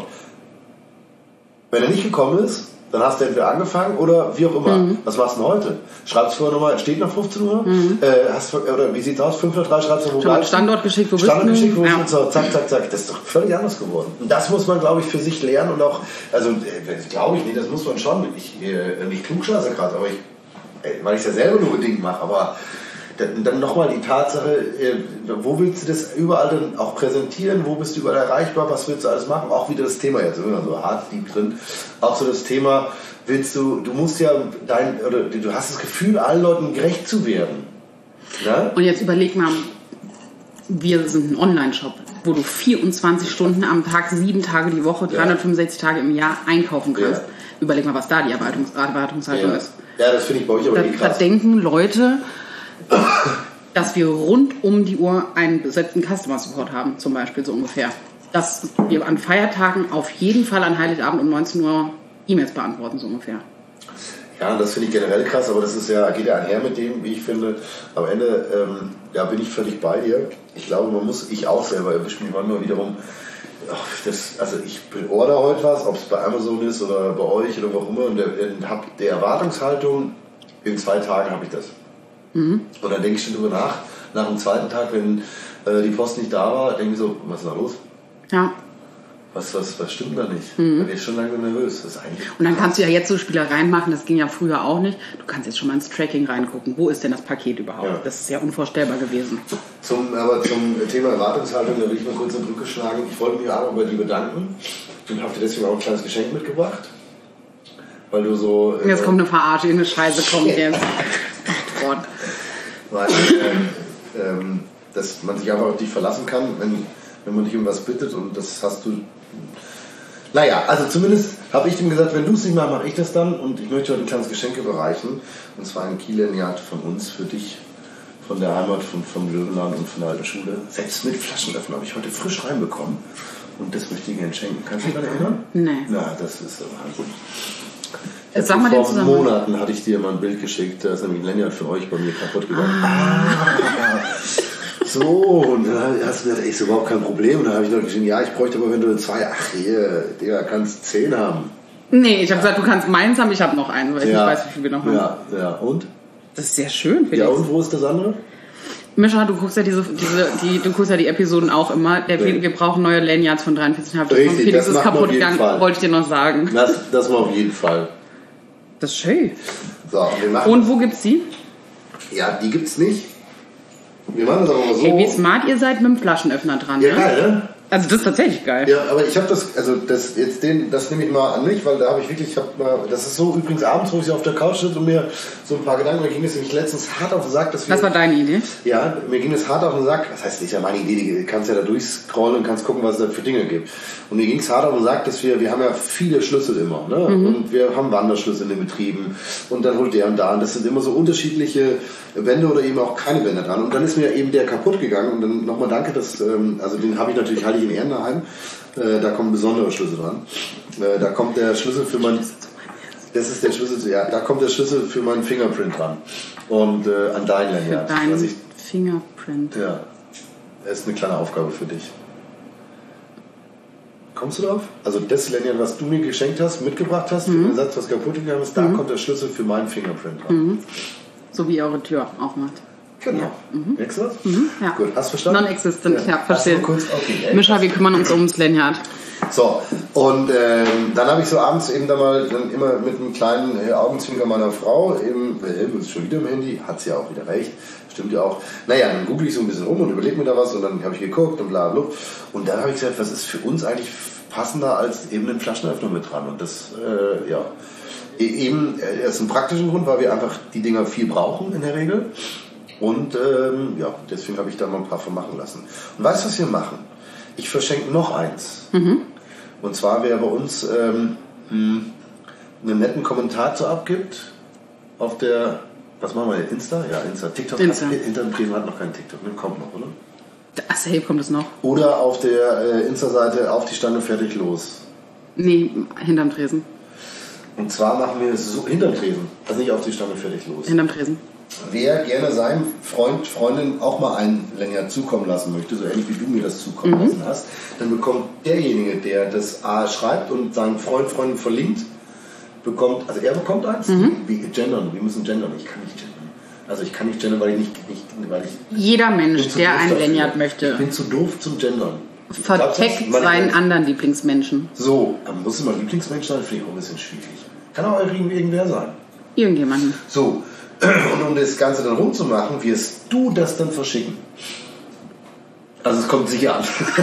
Wenn er nicht gekommen ist, dann hast du entweder angefangen oder wie auch immer. Mhm. Was machst du denn heute? Schreibst du vorher nochmal, steht noch fünfzehn Uhr? Mhm. Äh, hast, oder wie sieht's aus? fünf Uhr drei schreibst du noch Standort geschickt, wo Standort bist du? geschickt, wo ja. bist du? Zack, zack, zack. Das ist doch völlig anders geworden. Und das muss man, glaube ich, für sich lernen und auch, also äh, glaube ich nicht, das muss man schon. Ich äh, nicht klugscheiße gerade, aber ich, äh, weil ich es ja selber nur bedingt mache, aber dann nochmal die Tatsache, wo willst du das überall dann auch präsentieren, wo bist du überall erreichbar, was willst du alles machen, auch wieder das Thema jetzt, immer so hart lieb drin, auch so das Thema, willst du, du musst ja dein, oder du hast das Gefühl, allen Leuten gerecht zu werden. Ja? Und jetzt überleg mal, wir sind ein Online-Shop, wo du vierundzwanzig Stunden am Tag, sieben Tage die Woche, dreihundertfünfundsechzig Tage im Jahr einkaufen kannst. Ja. Überleg mal, was da die Erwartungs- Erwartungshaltung ja. ist. Ja, das finde ich bei euch aber da, nicht krass. Da denken Leute, dass wir rund um die Uhr einen besetzten Customer Support haben, zum Beispiel so ungefähr. Dass wir an Feiertagen auf jeden Fall an Heiligabend um neunzehn Uhr E-Mails beantworten, so ungefähr. Ja, das finde ich generell krass, aber das ist ja, geht ja einher mit dem, wie ich finde. Am Ende ähm, ja, bin ich völlig bei dir. Ich glaube, man muss, ich auch selber erwische mich manchmal wiederum, ach, das, also ich order heute was, ob es bei Amazon ist oder bei euch oder wo auch immer, und der, der, der Erwartungshaltung, in zwei Tagen habe ich das. Mhm. Und dann denke ich schon drüber nach, nach dem zweiten Tag, wenn äh, die Post nicht da war, denke ich so, was ist da los? Ja. Was, was, was stimmt da nicht? Mhm. Da bin ich schon lange nervös. Das ist eigentlich und dann kannst du ja jetzt so Spielereien machen, das ging ja früher auch nicht. Du kannst jetzt schon mal ins Tracking reingucken. Wo ist denn das Paket überhaupt? Ja. Das ist ja unvorstellbar gewesen. Zum, aber zum Thema Erwartungshaltung, da will ich mal kurz eine Brücke schlagen. Ich wollte mich auch bei dir bedanken und habe dir deswegen auch ein kleines Geschenk mitgebracht. Weil du so... Jetzt äh, kommt eine Verarsche, eine Scheiße kommt jetzt. Ach Gott. Weil, äh, ähm, dass man sich einfach auf dich verlassen kann, wenn, wenn man dich um was bittet, und das hast du... Naja, also zumindest habe ich ihm gesagt, wenn du es nicht machst, mache ich das dann, und ich möchte heute ein kleines Geschenk überreichen, und zwar ein Kielerniat von uns, für dich, von der Heimat, von, vom Löwenland und von der alten Schule. Selbst mit Flaschenöffner habe ich heute frisch reinbekommen, und das möchte ich gerne schenken. Kannst du dich daran erinnern? Nein. Na, das ist so Wahnsinn. Jetzt sag mal vor den Monaten hatte ich dir mal ein Bild geschickt, da ist nämlich ein Lanyard für euch bei mir kaputt gegangen. Ah. So, und dann hast du gesagt, ey, ist überhaupt kein Problem. Und dann habe ich noch geschrieben, ja, ich bräuchte aber, wenn du zwei, ach hier, Digga, kannst zehn haben. Nee, ich habe gesagt, du kannst meins haben, ich habe noch einen, weil ich ja. nicht weiß, wie viel wir noch haben. Ja, ja, und? Das ist sehr schön, Felix. Ja, und wo ist das andere? Mischa, du guckst ja diese, diese, die, du guckst ja die Episoden auch immer. Der, nee. Wir brauchen neue Lanyards von dreiundvierzig Komma fünf. Richtig, Felix das ist kaputt gegangen, wollte ich dir noch sagen. Das, das mal auf jeden Fall. Das ist schön. So, wir machen und wo gibt's die? Ja, die gibt's nicht. Wir machen das aber mal so. Hey, wie smart ihr seid mit dem Flaschenöffner dran, ja, ne? geil, ne? Also das ist tatsächlich geil. Ja, aber ich habe das, also das jetzt den, das nehme ich mal an mich, weil da habe ich wirklich, ich hab mal, das ist so übrigens abends, wo ich auf der Couch sitze und mir so ein paar Gedanken, mir ging es nämlich letztens hart auf den Sack, dass wir... Das war deine Idee? Ja, mir ging es hart auf den Sack, das heißt, das ist ja meine Idee, du kannst ja da durchscrollen und kannst gucken, was es da für Dinge gibt. Und mir ging es hart auf den Sack, dass wir, wir haben ja viele Schlüssel immer, ne? Mhm. Und wir haben Wanderschlüssel in den Betrieben und dann holt der und da und das sind immer so unterschiedliche Wände oder eben auch keine Wände dran. Und dann ist mir eben der kaputt gegangen und dann nochmal danke, dass, ähm, also den habe ich natürlich, halte ich in Ehren daheim. Äh, da kommt ein besonderer Schlüssel dran. Äh, da kommt der Schlüssel für mein, das ist der Schlüssel, zu, ja, da kommt der Schlüssel für meinen Fingerprint dran. Und äh, an dein Lanyard. Dein also ich, Fingerprint. Ja, das ist eine kleine Aufgabe für dich. Kommst du drauf? Also das Lanyard, was du mir geschenkt hast, mitgebracht hast, mhm. für den Satz, was kaputt gegangen ist, da mhm. kommt der Schlüssel für meinen Fingerprint dran. Mhm. So wie eure Tür aufmacht. Genau. Ja. Mhm. Merkst du das? Mhm. Ja. Gut, hast du verstanden? Non-existent, ja, ja verstehe. Kurz? Okay, Mischa, wir kümmern uns ums Lanyard. So, und ähm, dann habe ich so abends eben da mal dann immer mit einem kleinen äh, Augenzwinker meiner Frau, eben, äh, ist schon wieder im Handy, hat sie ja auch wieder recht, stimmt ja auch. Naja, dann google ich so ein bisschen rum und überlege mir da was und dann habe ich geguckt und bla bla. Und dann habe ich gesagt, was ist für uns eigentlich passender als eben einen Flaschenöffner mit dran? Und das, äh, ja, eben äh, aus einem praktischen Grund, weil wir einfach die Dinger viel brauchen in der Regel. Und ähm, ja, deswegen habe ich da mal ein paar von machen lassen. Und weißt du, was wir machen? Ich verschenke noch eins. Mhm. Und zwar, wer bei uns ähm, einen netten Kommentar zu abgibt auf der, was machen wir, Insta? Ja, Insta. TikTok. Insta. Hinterm hat noch keinen TikTok, ne? Kommt noch, oder? Ach, safe kommt es noch. Oder auf der äh, Insta-Seite auf die Stange fertig los. Nee, hinterm Tresen. Und zwar machen wir es so, hinterm Tresen, also nicht auf die Stange fertig los. Hinterm Tresen. Wer gerne seinem Freund, Freundin auch mal einen Lanyard zukommen lassen möchte, so ähnlich wie du mir das zukommen mhm. lassen hast, dann bekommt derjenige, der das A schreibt und seinen Freund, Freundin verlinkt, bekommt, also er bekommt eins, mhm. wie gendern, wir müssen gendern, ich kann nicht gendern. Also ich kann nicht gendern, weil ich nicht, nicht weil ich... Jeder Mensch, der ein Lanyard möchte. Ich bin zu doof zum Gendern. Verteckt seinen anderen Lieblingsmenschen. So, dann muss es mal Lieblingsmensch sein, finde ich auch ein bisschen schwierig. Kann auch irgendwer sein. Irgendjemanden. So, und um das Ganze dann rumzumachen, wirst du das dann verschicken. Also es kommt sicher an.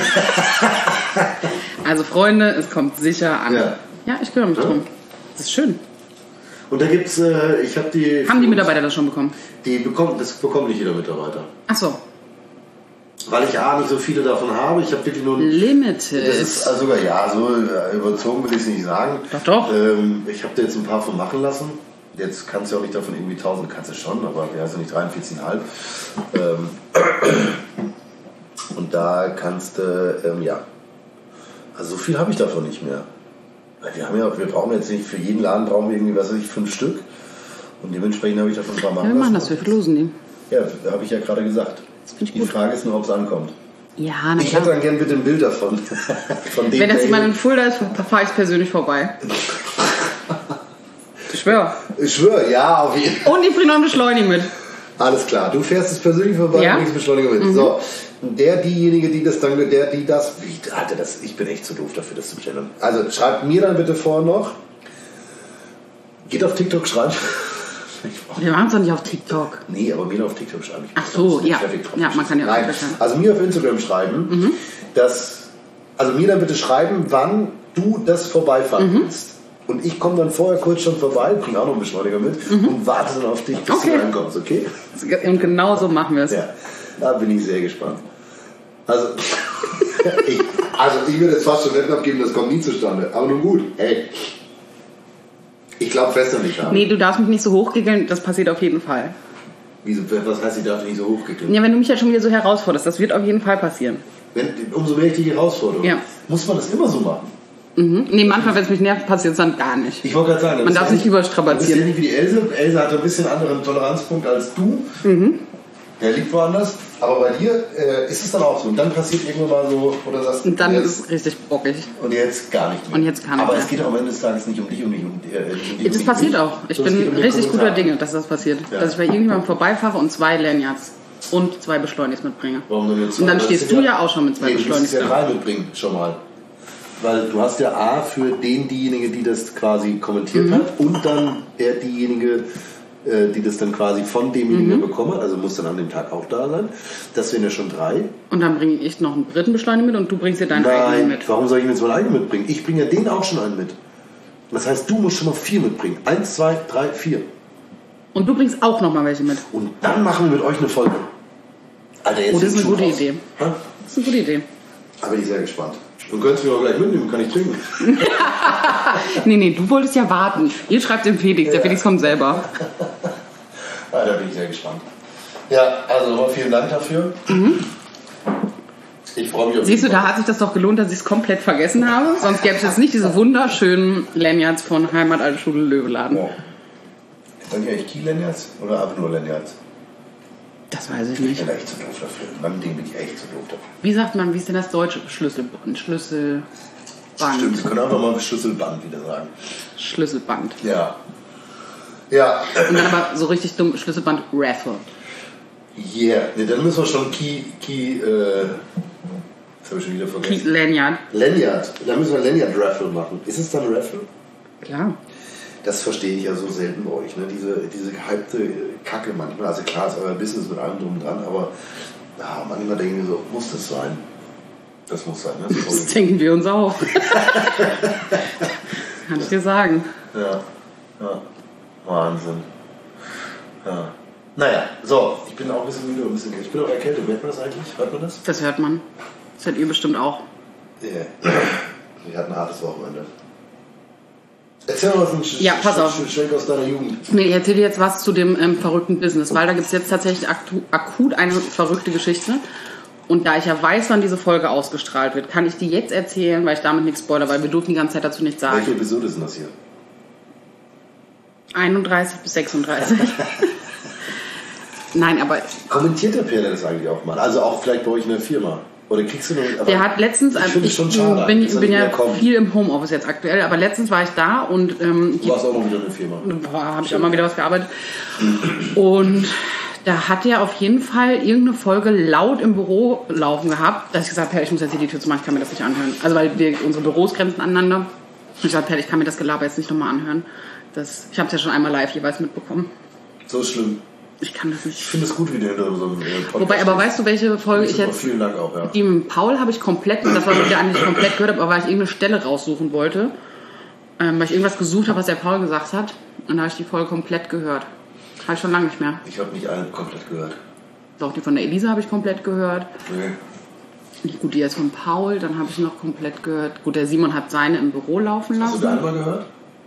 Also Freunde, es kommt sicher an. Ja, ja ich kümmere mich ja. drum. Das ist schön. Und da gibt's, äh, ich habe die... Haben die Mitarbeiter das schon bekommen? Die bekommt, das bekommt nicht jeder Mitarbeiter. Ach so. Weil ich A, nicht so viele davon habe. Ich habe wirklich nur... Limited. Das ist also sogar, ja, so überzogen will ich es nicht sagen. Doch, doch. Ähm, ich habe da jetzt ein paar von machen lassen. Jetzt kannst du auch nicht davon irgendwie tausend, kannst du schon, aber ja, also nicht dreiundvierzig Komma fünf. Ähm, und da kannst du, ähm, ja, also so viel habe ich davon nicht mehr. Weil wir haben ja, wir brauchen jetzt nicht, für jeden Laden brauchen wir irgendwie, was weiß ich, fünf Stück. Und dementsprechend habe ich davon ein paar machen lassen. Wir machen das, lassen. wir verlosen die. Ja, habe ich ja gerade gesagt. Die gut. Frage ist nur, ob es ankommt. Ja, na Ich hätte dann gerne bitte ein Bild davon. Von dem Wenn das jemand in Fulda ist, fahre ich persönlich vorbei. Ich schwöre. Ich schwöre, ja, auf jeden Fall. Und ich bringe noch einen Beschleuniger mit. Alles klar, du fährst es persönlich vorbei ja? und bringst Beschleuniger mit. Mhm. So, der, diejenige, die das dann, der, die das, wie, Alter, das, ich bin echt zu doof dafür, das zu bestellen. Also, schreibt mir dann bitte vor noch. Geht auf TikTok, schreibt. Wir machen es doch nicht auf TikTok. Nee, aber mir auf TikTok schreiben. Ach so, ja. Ja, man kann ja auch Nein, also mir auf Instagram schreiben, mhm. dass, also mir dann bitte schreiben, wann du das vorbeifahren mhm. willst. Und ich komme dann vorher kurz schon vorbei, bringe auch noch einen Beschleuniger mit mhm. und warte dann auf dich, bis okay. du reinkommst, okay? Und genau so machen wir es. Ja, da bin ich sehr gespannt. Also, ich, also ich würde jetzt fast schon Wetten abgeben, das kommt nie zustande. Aber nun gut, ey. Ich glaube fest an dich haben. Nee, du darfst mich nicht so hochgickeln, das passiert auf jeden Fall. Wieso, was heißt, ich darf dich nicht so hochgickeln? Ja, wenn du mich ja schon wieder so herausforderst, das wird auf jeden Fall passieren. Wenn, umso mehr ich dich herausfordere. Ja. Muss man das immer so machen? Mhm. Nee, manchmal, wenn es mich nervt, passiert es dann gar nicht. Ich wollte gerade sagen, man darf es nicht überstrapazieren. Du bist ja nicht wie die Else. Else hat ein bisschen anderen Toleranzpunkt als du. Mhm. Der liegt woanders. Aber bei dir äh, ist es dann auch so. Und dann passiert irgendwann mal so, oder sagst du, und dann jetzt, ist es richtig bockig. Und jetzt gar nicht mehr. Und jetzt kann Aber mehr. Es geht auch am Ende des Tages nicht um dich und nicht um, äh, um dich. Das um passiert dich. auch. Ich so, bin um richtig guter Dinge, dass das passiert. Ja. Dass ich bei irgendjemandem vorbeifahre und zwei Lanyards und zwei Beschleunigs mitbringe. Warum denn jetzt? Und dann stehst du ja auch schon mit zwei nee, Beschleunigs. Du musst ja drei mitbringen, schon mal. Weil du hast ja A für den, diejenige, die das quasi kommentiert mhm. hat und dann der, diejenige, äh, die das dann quasi von demjenigen Mhm. bekommen, also muss dann an dem Tag auch da sein. Das wären ja schon drei. Und dann bringe ich noch einen dritten Beschleuniger mit und du bringst dir deinen eigenen Nein, mit. warum soll ich mir jetzt meinen eigenen mitbringen? Ich bringe ja den auch schon einen mit. Das heißt, du musst schon mal vier mitbringen. Eins, zwei, drei, vier. Und du bringst auch noch mal welche mit. Und dann machen wir mit euch eine Folge. Alter, jetzt Oh, das ist sieht eine schon gute aus. Idee. Ha? Das ist eine gute Idee. Da bin ich sehr gespannt. Du könntest mich auch gleich mitnehmen, kann ich trinken. Nee, nee, du wolltest ja warten. Ihr schreibt dem Felix, der Ja. Felix kommt selber. Ah, da bin ich sehr gespannt. Ja, also nochmal vielen Dank dafür. Ich freue mich auf Siehst du, jeden da Fall. hat sich das doch gelohnt, dass ich es komplett vergessen habe. Sonst gäbe es jetzt nicht diese wunderschönen Lanyards von Heimat Alte Schule Löweladen. Ja. Sind die eigentlich Key-Lanyards oder einfach nur Lanyards? Das weiß ich Ich nicht. bin da echt zu doof dafür. Beim Ding bin ich echt zu doof dafür. Wie sagt man, wie ist denn das deutsche Schlüsselband? Schlüsselband. Stimmt, wir können einfach mal Schlüsselband wieder sagen. Schlüsselband. Ja. Ja, Und dann aber so richtig dumm Schlüsselband Raffle. yeah. Nee, dann müssen wir schon Key, Key, äh, das habe ich schon wieder Key vergessen. Lanyard. Lanyard. Dann müssen wir Lanyard Raffle machen. Ist es dann Raffle? Klar. Das verstehe ich ja so selten bei euch, ne? Diese, diese gehypte Kacke manchmal. Also klar, ist euer Business mit allem drum und dran, aber ja, manchmal denken wir so, muss das sein? Das muss sein, ne? Das Das denken wir uns auch. Kann ich dir sagen. Ja, ja. Wahnsinn. Ja. Naja, so, ich bin auch ein bisschen müde und ein bisschen, ich bin auch erkältet. Merkt man das eigentlich? Hört man das? Das hört man. Das hört ihr bestimmt auch. Ja. Wir hatten ein hartes Wochenende. Erzähl mal was ein Sch Ja, pass auf. Sch Sch Schwenk aus deiner Jugend. Nee, ich erzähle dir jetzt was zu dem ähm, verrückten Business, weil da gibt es jetzt tatsächlich aktu akut eine verrückte Geschichte. Und da ich ja weiß, wann diese Folge ausgestrahlt wird, kann ich die jetzt erzählen, weil ich damit nichts spoilere, weil wir durften die ganze Zeit dazu nichts sagen. Welche Episode ist denn das hier? einunddreißig bis sechsunddreißig. Nein, aber Kommentiert der Perle das eigentlich auch mal? Also auch vielleicht bei euch in der Firma? Oder kriegst du nur... aber der hat letztens, ich finde es ich schon schade, bin, dass er bin nicht ja mehr kommt. viel im Homeoffice jetzt aktuell, aber letztens war ich da und ähm, Du warst auch mal wieder in der Firma. habe ich auch mal wieder was gearbeitet. Und da hat er auf jeden Fall irgendeine Folge laut im Büro laufen gehabt, dass ich gesagt habe, ich muss jetzt hier die Tür zu machen, ich kann mir das nicht anhören. Also weil wir, unsere Büros grenzen aneinander. Und ich gesagt habe, ich kann mir das Gelaber jetzt nicht nochmal anhören. Das, ich habe es ja schon einmal live jeweils mitbekommen. So ist schlimm. Ich kann das Ich nicht. finde es gut, wie du hinter so einem äh, Podcast Wobei, aber stehst. weißt du, welche Folge ich Super, jetzt... Vielen Dank auch, ja. Die mit Paul habe ich komplett, das war der eigentlich komplett gehört habe, aber weil ich irgendeine Stelle raussuchen wollte, ähm, weil ich irgendwas gesucht habe, was der Paul gesagt hat, und da habe ich die Folge komplett gehört. Habe ich schon lange nicht mehr. Ich habe nicht alle komplett gehört. Auch die von der Elisa habe ich komplett gehört. Nee. Die, gut, die ist von Paul, dann habe ich noch komplett gehört. Gut, der Simon hat seine im Büro laufen Hast du lassen. da einmal gehört?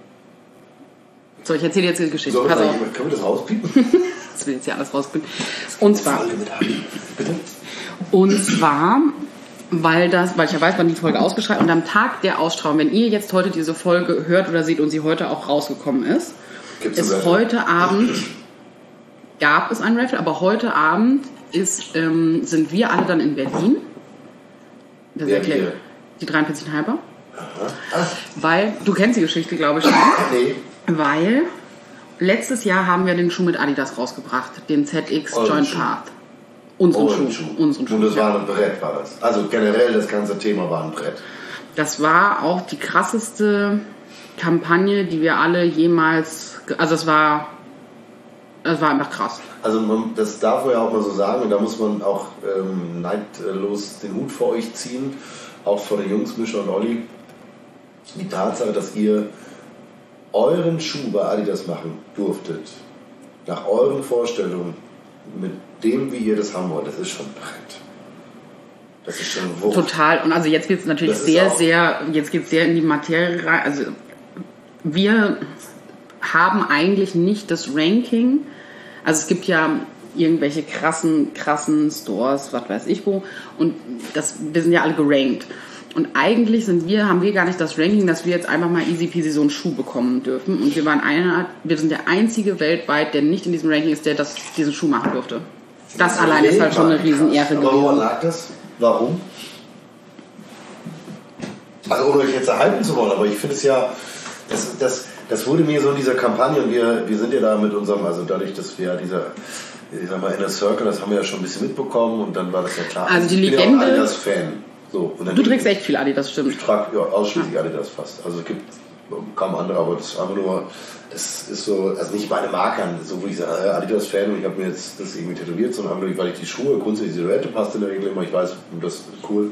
So, ich erzähle jetzt die Geschichte. Soll Pass das auf, eigentlich- Können wir das rauspiepen? das will jetzt hier alles rausbringen. Und zwar, Folge mit Abi. Bitte? Und zwar, weil das, weil ich ja weiß, wann die Folge ausgestrahlt und am Tag der Ausstrahlung, wenn ihr jetzt heute diese Folge hört oder seht und sie heute auch rausgekommen ist, Gibt's einen ist Raffle? heute Abend, gab es ein Raffle, aber heute Abend ist, ähm, sind wir alle dann in Berlin. Das Wer erklärt wir? die dreiundvierzig Komma fünf. Ah, Weil, du kennst die Geschichte, glaube ich schon. nee. Weil letztes Jahr haben wir den Schuh mit Adidas rausgebracht, den Z X Euren Joint Schuh. Path. Unseren Euren Schuh. Unseren Schuh. Und das ja. war ein Brett, war das. Also generell das ganze Thema war ein Brett. Das war auch die krasseste Kampagne, die wir alle jemals, ge- also es war, es war einfach krass. Also man, das darf man ja auch mal so sagen und da muss man auch ähm, neidlos den Hut vor euch ziehen, auch vor den Jungs, Mischa und Olli. Die Tatsache, dass ihr euren Schuh bei Adidas machen durftet, nach euren Vorstellungen, mit dem, wie ihr das haben wollt, das ist schon ein Brett. Das ist schon Wucht. Total. Und also jetzt geht es natürlich Das ist sehr, auch- sehr, jetzt geht es sehr in die Materie rein. Also wir haben eigentlich nicht das Ranking. Also es gibt ja irgendwelche krassen, krassen Stores, was weiß ich wo. Und das, wir sind ja alle gerankt. Und eigentlich sind wir, haben wir gar nicht das Ranking, dass wir jetzt einfach mal easy peasy so einen Schuh bekommen dürfen. Und wir waren einer, wir sind der einzige weltweit, der nicht in diesem Ranking ist, der das, diesen Schuh machen durfte. Das allein ist halt schon eine Riesenehre Aber woran gewesen. lag das? Warum? Also ohne euch jetzt erhalten zu wollen, aber ich finde es ja, das, das, das wurde mir so in dieser Kampagne und wir, wir sind ja da mit unserem, also dadurch, dass wir ja dieser, ich sag mal, Inner Circle, das haben wir ja schon ein bisschen mitbekommen und dann war das ja klar. Also die ich bin Legende- ja auch Adidas-Fan. So, und dann Du trägst echt viel Adidas, stimmt. Ich trage ja, ausschließlich Adidas fast. Also es gibt kaum andere, aber das ist einfach nur, das ist so, also nicht meine Marke, so wo ich sage, Adidas-Fan und ich habe mir jetzt das irgendwie tätowiert, sondern einfach, weil ich die Schuhe, grundsätzlich die Silhouette passt in der Regel immer, ich weiß, das ist cool.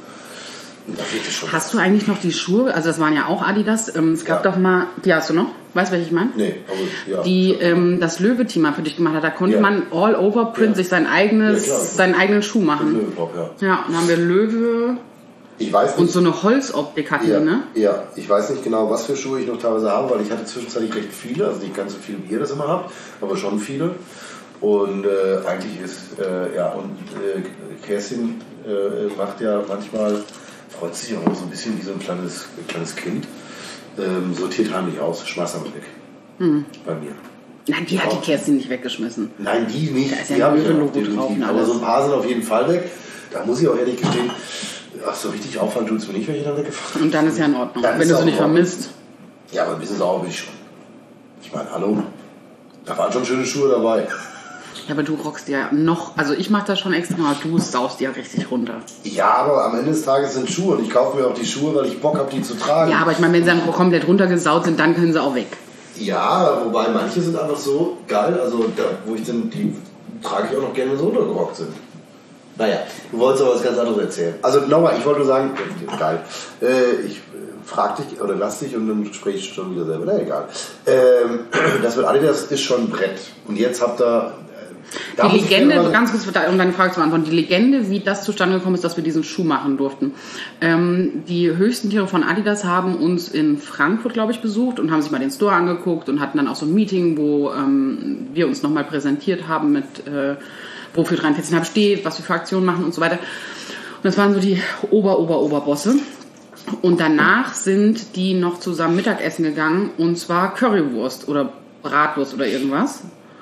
Hast du eigentlich noch die Schuhe? Also das waren ja auch Adidas. Es gab ja. doch mal, die hast du noch? Weißt du, welche ich meine? Nee, aber ja. Die ähm, das Löwe-Team für dich gemacht hat. Da konnte ja. man all over print ja. sich sein eigenes, ja, seinen eigenen Schuh machen. Löwe-Pop, ja. Ja, und dann haben wir Löwe. Ich weiß nicht. Und so eine Holzoptik hatten ja, die, ne? Ja, ich weiß nicht genau, was für Schuhe ich noch teilweise habe, weil ich hatte zwischenzeitlich recht viele, also nicht ganz so viele, wie ihr das immer habt, aber schon viele. Und äh, eigentlich ist, äh, ja, und äh, Kerstin äh, macht ja manchmal, freut sich auch so ein bisschen wie so ein kleines, kleines Kind, ähm, sortiert heimlich aus, schmeißt damit weg. Hm. Bei mir. Nein, die hat die Kerstin nicht weggeschmissen. Nein, die nicht. Da ist ja ein Löwe-Logo drauf. Aber so ein paar sind auf jeden Fall weg. Da muss ich auch ehrlich gestehen, ach, so richtig auffallen tut es mir nicht, wenn ich dann weggefahren. Und dann ist ja in Ordnung, dann wenn du sie nicht vermisst. Ja, aber ein bisschen sauer bin ich schon. Ich meine, hallo, da waren schon schöne Schuhe dabei. Ja, aber du rockst ja noch, also ich mach das schon extra, aber du saust ja richtig runter. Ja, aber am Ende des Tages sind Schuhe und ich kaufe mir auch die Schuhe, weil ich Bock habe, die zu tragen. Ja, aber ich meine, wenn sie dann komplett runtergesaut sind, dann können sie auch weg. Ja, wobei manche sind einfach so geil, also da, wo ich dann, die trage ich auch noch gerne, wenn sie runtergerockt sind. Naja, du wolltest aber was ganz anderes erzählen. Also nochmal, ich wollte nur sagen, geil, äh, ich frag dich oder lass dich und dann spreche ich schon wieder selber, na egal. Ähm, das mit Adidas ist schon ein Brett. Und jetzt habt ihr... Äh, die Legende, ganz kurz, um deine Frage zu beantworten, die Legende, wie das zustande gekommen ist, dass wir diesen Schuh machen durften. Ähm, die höchsten Tiere von Adidas haben uns in Frankfurt, glaube ich, besucht und haben sich mal den Store angeguckt und hatten dann auch so ein Meeting, wo ähm, wir uns nochmal präsentiert haben mit... Äh, wofür dreiundvierzig Komma fünf steht, was wir für Aktionen machen und so weiter. Und das waren so die Ober-Ober-Oberbosse. Und danach sind die noch zusammen Mittagessen gegangen, und zwar Currywurst oder Bratwurst oder irgendwas.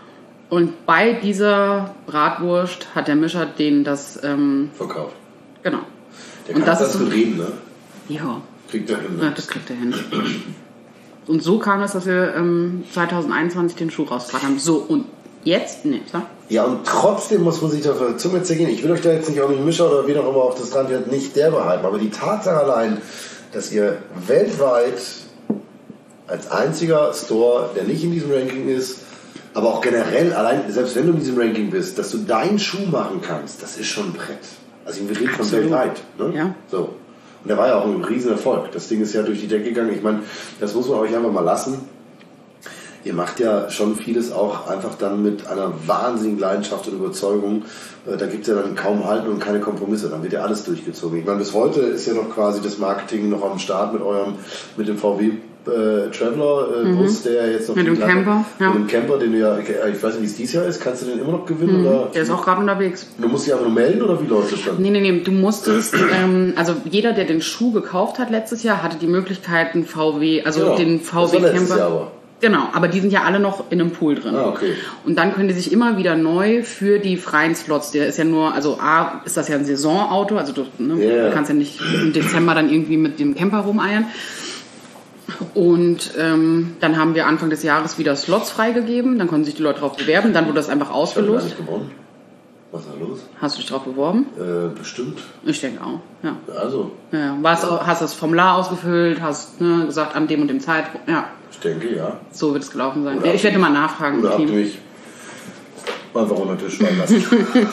Und bei dieser Bratwurst hat der Mischer denen das... Ähm, verkauft. Genau. Der kann und das, das ist so, reden, ne? Ja. Kriegt er hin. Ne? Ja, das kriegt er hin. Und so kam es, dass wir ähm, zwanzig einundzwanzig den Schuh rausgebracht haben. So, und jetzt nicht, ne? Ja, und trotzdem muss man sich auf der Zunge zergehen. Ich will euch da jetzt nicht auch nicht Mischer oder wie auch immer auf das Land wird, nicht der behalten. Aber die Tatsache allein, dass ihr weltweit als einziger Store, der nicht in diesem Ranking ist, aber auch generell, allein, selbst wenn du in diesem Ranking bist, dass du deinen Schuh machen kannst, das ist schon ein Brett. Also wir reden von weltweit. Ne? Ja. So. Und der war ja auch ein Riesenerfolg. Das Ding ist ja durch die Decke gegangen. Ich meine, das muss man euch einfach mal lassen. Ihr macht ja schon vieles auch einfach dann mit einer wahnsinnigen Leidenschaft und Überzeugung. Da gibt es ja dann kaum Halten und keine Kompromisse. Dann wird ja alles durchgezogen. Ich meine, bis heute ist ja noch quasi das Marketing noch am Start mit eurem, mit dem V W äh, Traveler äh, mhm. Bus, der jetzt noch... Mit dem Camper, ja. Mit dem Camper, den du ja, ich weiß nicht, wie es dieses Jahr ist. Kannst du den immer noch gewinnen? Mhm. Oder? Der ist auch gerade unterwegs. Du musst dich einfach nur melden oder wie läuft das dann? Nee, nee, nee. Du musstest, ähm, also jeder, der den Schuh gekauft hat letztes Jahr, hatte die Möglichkeit, einen V W, also genau. den V W das war Camper... Jahr aber. Genau, aber die sind ja alle noch in einem Pool drin. Ah, okay. Und dann können die sich immer wieder neu für die freien Slots, der ist ja nur, also A, ist das ja ein Saisonauto, also du, ne, yeah. du kannst ja nicht im Dezember dann irgendwie mit dem Camper rumeiern. Und ähm, dann haben wir Anfang des Jahres wieder Slots freigegeben, dann konnten sich die Leute darauf bewerben, dann wurde das einfach ausgelost. Ich habe gar nicht gewonnen. Was ist da los? Hast du dich drauf beworben? Äh, bestimmt. Ich denke auch, ja. Also. Ja, warst, hast das Formular ausgefüllt, hast ne, gesagt, an dem und dem Zeitpunkt, ja. Ich denke, ja. So wird es gelaufen sein. Ja, ich werde mal nachfragen. Oder habt ihr mich einfach unter den Tisch fallen lassen?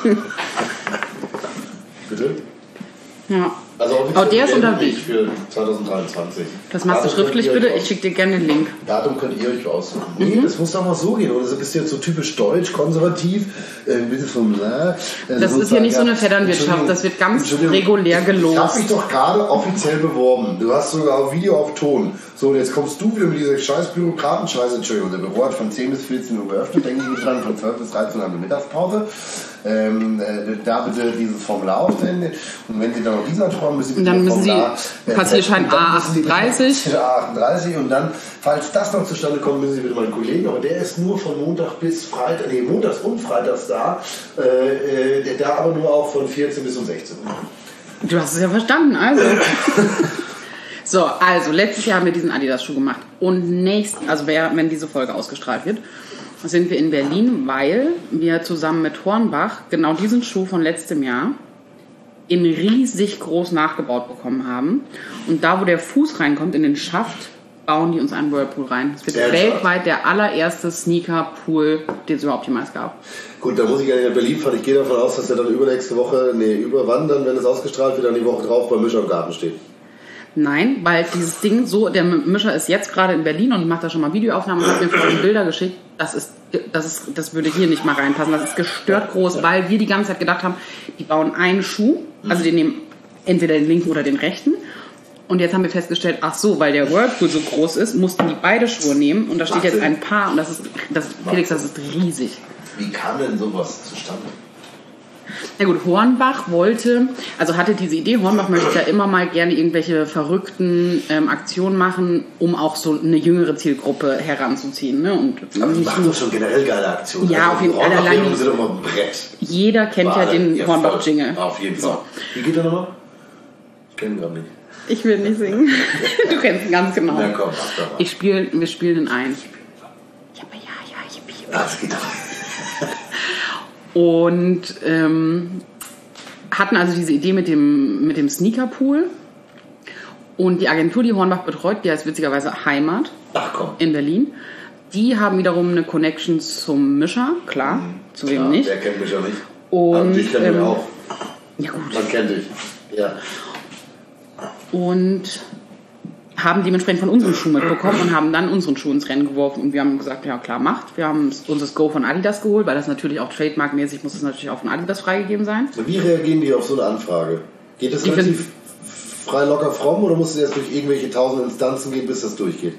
Bitte? Ja. Also oh, der ist unterwegs. Für zwanzig dreiundzwanzig. Das machst du schriftlich bitte? Ich schicke dir gerne den Link. Datum könnt ihr euch aussuchen. Nee, mhm. das muss doch mal so gehen. Oder bist du jetzt so typisch deutsch, konservativ? Äh, bitte vom, äh, das ist hier nicht so eine Vetternwirtschaft. Das wird ganz regulär gelost. Ich habe mich doch gerade offiziell beworben. Du hast sogar auch Video auf Ton. So, und jetzt kommst du wieder mit dieser scheiß Bürokratenscheiße. Entschuldigung, der Büro hat von zehn bis vierzehn Uhr geöffnet. Denke ich nicht dran. Von zwölf bis dreizehn Uhr haben wir Mittagspause. Ähm, äh, da bitte dieses Formular aufstellen. Und wenn Sie dann noch diesen antragen, müssen Sie dann müssen Formular, Sie Passierschein äh, A achtunddreißig. A achtunddreißig und dann, falls das noch zustande kommt, müssen Sie bitte meinen Kollegen, aber der ist nur von Montag bis Freitag, nee, montags und freitags da, äh, der da aber nur auch von vierzehn bis um sechzehn Uhr. Du hast es ja verstanden, also. So, also, letztes Jahr haben wir diesen Adidas-Schuh gemacht. Und nächstes, also wenn diese Folge ausgestrahlt wird, sind wir in Berlin, weil wir zusammen mit Hornbach genau diesen Schuh von letztem Jahr in riesig groß nachgebaut bekommen haben. Und da, wo der Fuß reinkommt, in den Schaft, bauen die uns einen Whirlpool rein. Das wird Sehr weltweit der allererste Sneaker-Pool, den es überhaupt jemals gab. Gut, da muss ich ja in Berlin fahren. Ich gehe davon aus, dass der dann übernächste Woche, nee, über wann dann, wenn es ausgestrahlt wird, dann die Woche drauf beim Mischer im Garten steht. Nein, weil dieses Ding so, der Mischer ist jetzt gerade in Berlin und macht da schon mal Videoaufnahmen und hat mir vorhin Bilder geschickt. Das ist, das ist, das würde hier nicht mal reinpassen. Das ist gestört groß, weil wir die ganze Zeit gedacht haben, die bauen einen Schuh, also die nehmen entweder den linken oder den rechten. Und jetzt haben wir festgestellt, ach so, weil der Whirlpool so groß ist, mussten die beide Schuhe nehmen und da steht jetzt ein Paar und das ist, das, Felix, das ist riesig. Wie kam denn sowas zustande? Na gut, Hornbach wollte, also hatte diese Idee, Hornbach möchte ja immer mal gerne irgendwelche verrückten ähm, Aktionen machen, um auch so eine jüngere Zielgruppe heranzuziehen. Ne? Und aber die machen doch schon generell geile Aktionen. Ja, also auf jeden Fall. Hornbach sind doch mal ein Brett. Jeder kennt Warte, ja den ja, Hornbach-Jingle. Auf jeden Fall. So. Wie geht der nochmal? Ich kenne ihn gerade nicht. Ich will nicht singen. Du kennst ihn ganz genau. Na komm, mach doch mal. Ich spiel, wir spielen ihn ein. Ja, aber ja, ja, yippie, yippie. Das geht doch. Und ähm, hatten also diese Idee mit dem, mit dem Sneakerpool. Und die Agentur, die Hornbach betreut, die heißt witzigerweise Heimat. Ach komm. In Berlin. Die haben wiederum eine Connection zum Mischer, klar, mhm, zu wem klar, nicht. Wer kennt Mischer nicht? Und, aber dich kennt ähm, man auch. Ja gut. Man kennt dich. Ja. Und haben dementsprechend von unserem Schuh mitbekommen und haben dann unseren Schuh ins Rennen geworfen und wir haben gesagt, ja klar, macht. Wir haben uns das Go von Adidas geholt, weil das natürlich auch trademarkmäßig muss es natürlich auch von Adidas freigegeben sein. Wie reagieren die auf so eine Anfrage? Geht das relativ frei, locker, fromm oder muss es erst durch irgendwelche tausend Instanzen gehen, bis das durchgeht?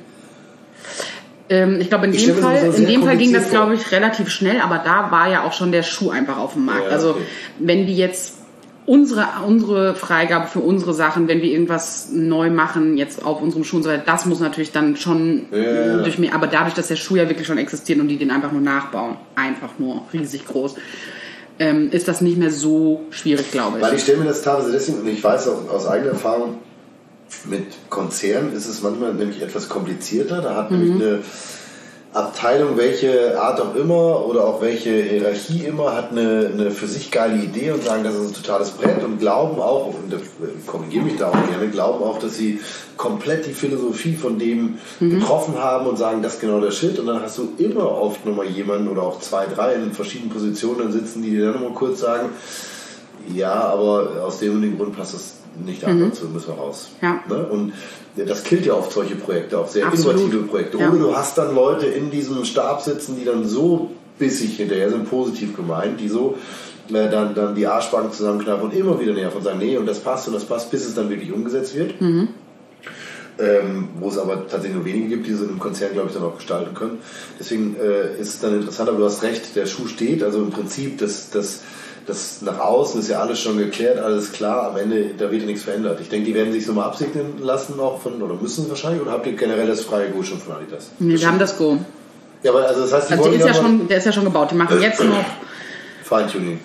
Ähm, ich glaube, in ich dem Fall, so in dem Fall ging das, glaube ich, relativ schnell, aber da war ja auch schon der Schuh einfach auf dem Markt. Ja, okay. Also wenn die jetzt Unsere, unsere Freigabe für unsere Sachen, wenn wir irgendwas neu machen, jetzt auf unserem Schuh und so weiter, das muss natürlich dann schon ja. durch mir, aber dadurch, dass der Schuh ja wirklich schon existiert und die den einfach nur nachbauen, einfach nur riesig groß, ähm, ist das nicht mehr so schwierig, glaube ich. Weil ich stelle mir das teilweise deswegen, und ich weiß auch aus eigener Erfahrung, mit Konzernen ist es manchmal nämlich etwas komplizierter, da hat mhm. nämlich eine Abteilung, welche Art auch immer oder auch welche Hierarchie immer, hat eine, eine für sich geile Idee und sagen, das ist ein totales Brett und glauben auch, und korrigiere mich da auch gerne, glauben auch, dass sie komplett die Philosophie von dem mhm. getroffen haben und sagen, das ist genau der Shit. Und dann hast du immer oft nochmal jemanden oder auch zwei, drei in verschiedenen Positionen dann sitzen, die dir dann nochmal kurz sagen, ja, aber aus dem und dem Grund passt das nicht an, dazu mhm. müssen wir raus. Ja. Ne? Und das killt ja oft solche Projekte, auch sehr Absolut. innovative Projekte. Oder ja. du hast dann Leute in diesem Stab sitzen, die dann so bissig hinterher sind, positiv gemeint, die so äh, dann, dann die Arschbacken zusammenkneifen und immer wieder nerven und sagen, nee, und das passt und das passt, bis es dann wirklich umgesetzt wird. Mhm. Ähm, wo es aber tatsächlich nur wenige gibt, die so in einem Konzern, glaube ich, dann auch gestalten können. Deswegen äh, ist es dann interessant, aber du hast recht, der Schuh steht, also im Prinzip das, das Das nach außen ist ja alles schon geklärt, alles klar, am Ende, da wird ja nichts verändert. Ich denke, die werden sich so mal absegnen lassen auch von, oder müssen wahrscheinlich, oder habt ihr generell das freie Go schon von Adidas? Nee, wir haben das Go. Ja, aber also das heißt, die also der ist, ja schon, der ist ja schon gebaut, die machen jetzt noch Feintuning.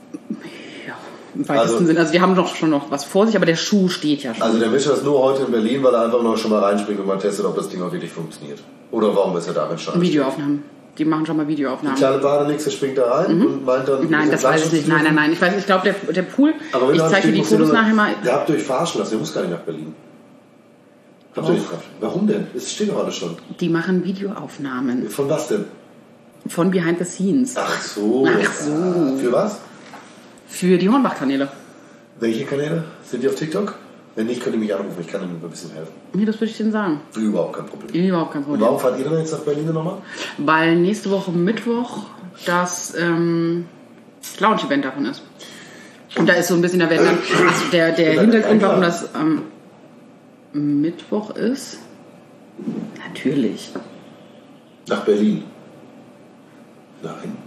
Ja, im weitesten also, Sinne. Also die haben doch schon noch was vor sich, aber der Schuh steht ja schon. Also der Mischer ist nur heute in Berlin, weil er einfach noch schon mal reinspringt und mal testet, ob das Ding auch wirklich funktioniert. Oder warum ist er da, wenn Stein Videoaufnahmen. Die machen schon mal Videoaufnahmen. Die kleine Badenixe springt da rein mhm. und meint dann... Nein, das weiß ich nicht. Nein, nein, nein. Ich weiß, ich glaube, der, der Pool... Aber ich zeige dir die Fotos nachher mal. Ihr habt euch verarschen lassen, ihr müsst gar nicht nach Berlin. Habt ihr nicht verarschen? Warum denn? Es steht doch alles schon. Die machen Videoaufnahmen. Von was denn? Von Behind the Scenes. Ach so. Ach so. Für was? Für die Hornbach-Kanäle. Welche Kanäle? Sind die auf TikTok? Wenn nicht, könnt ihr mich anrufen, ich kann Ihnen ein bisschen helfen. Nee, das würde ich denen sagen. Überhaupt kein Problem. Überhaupt kein Problem. Und warum fahrt ihr denn jetzt nach Berlin nochmal? Weil nächste Woche Mittwoch das ähm, Lounge-Event davon ist. Und da ist so ein bisschen, da werden dann, also der, der Hintergrund, warum das am ähm, Mittwoch ist, natürlich. Nach Berlin? Nein.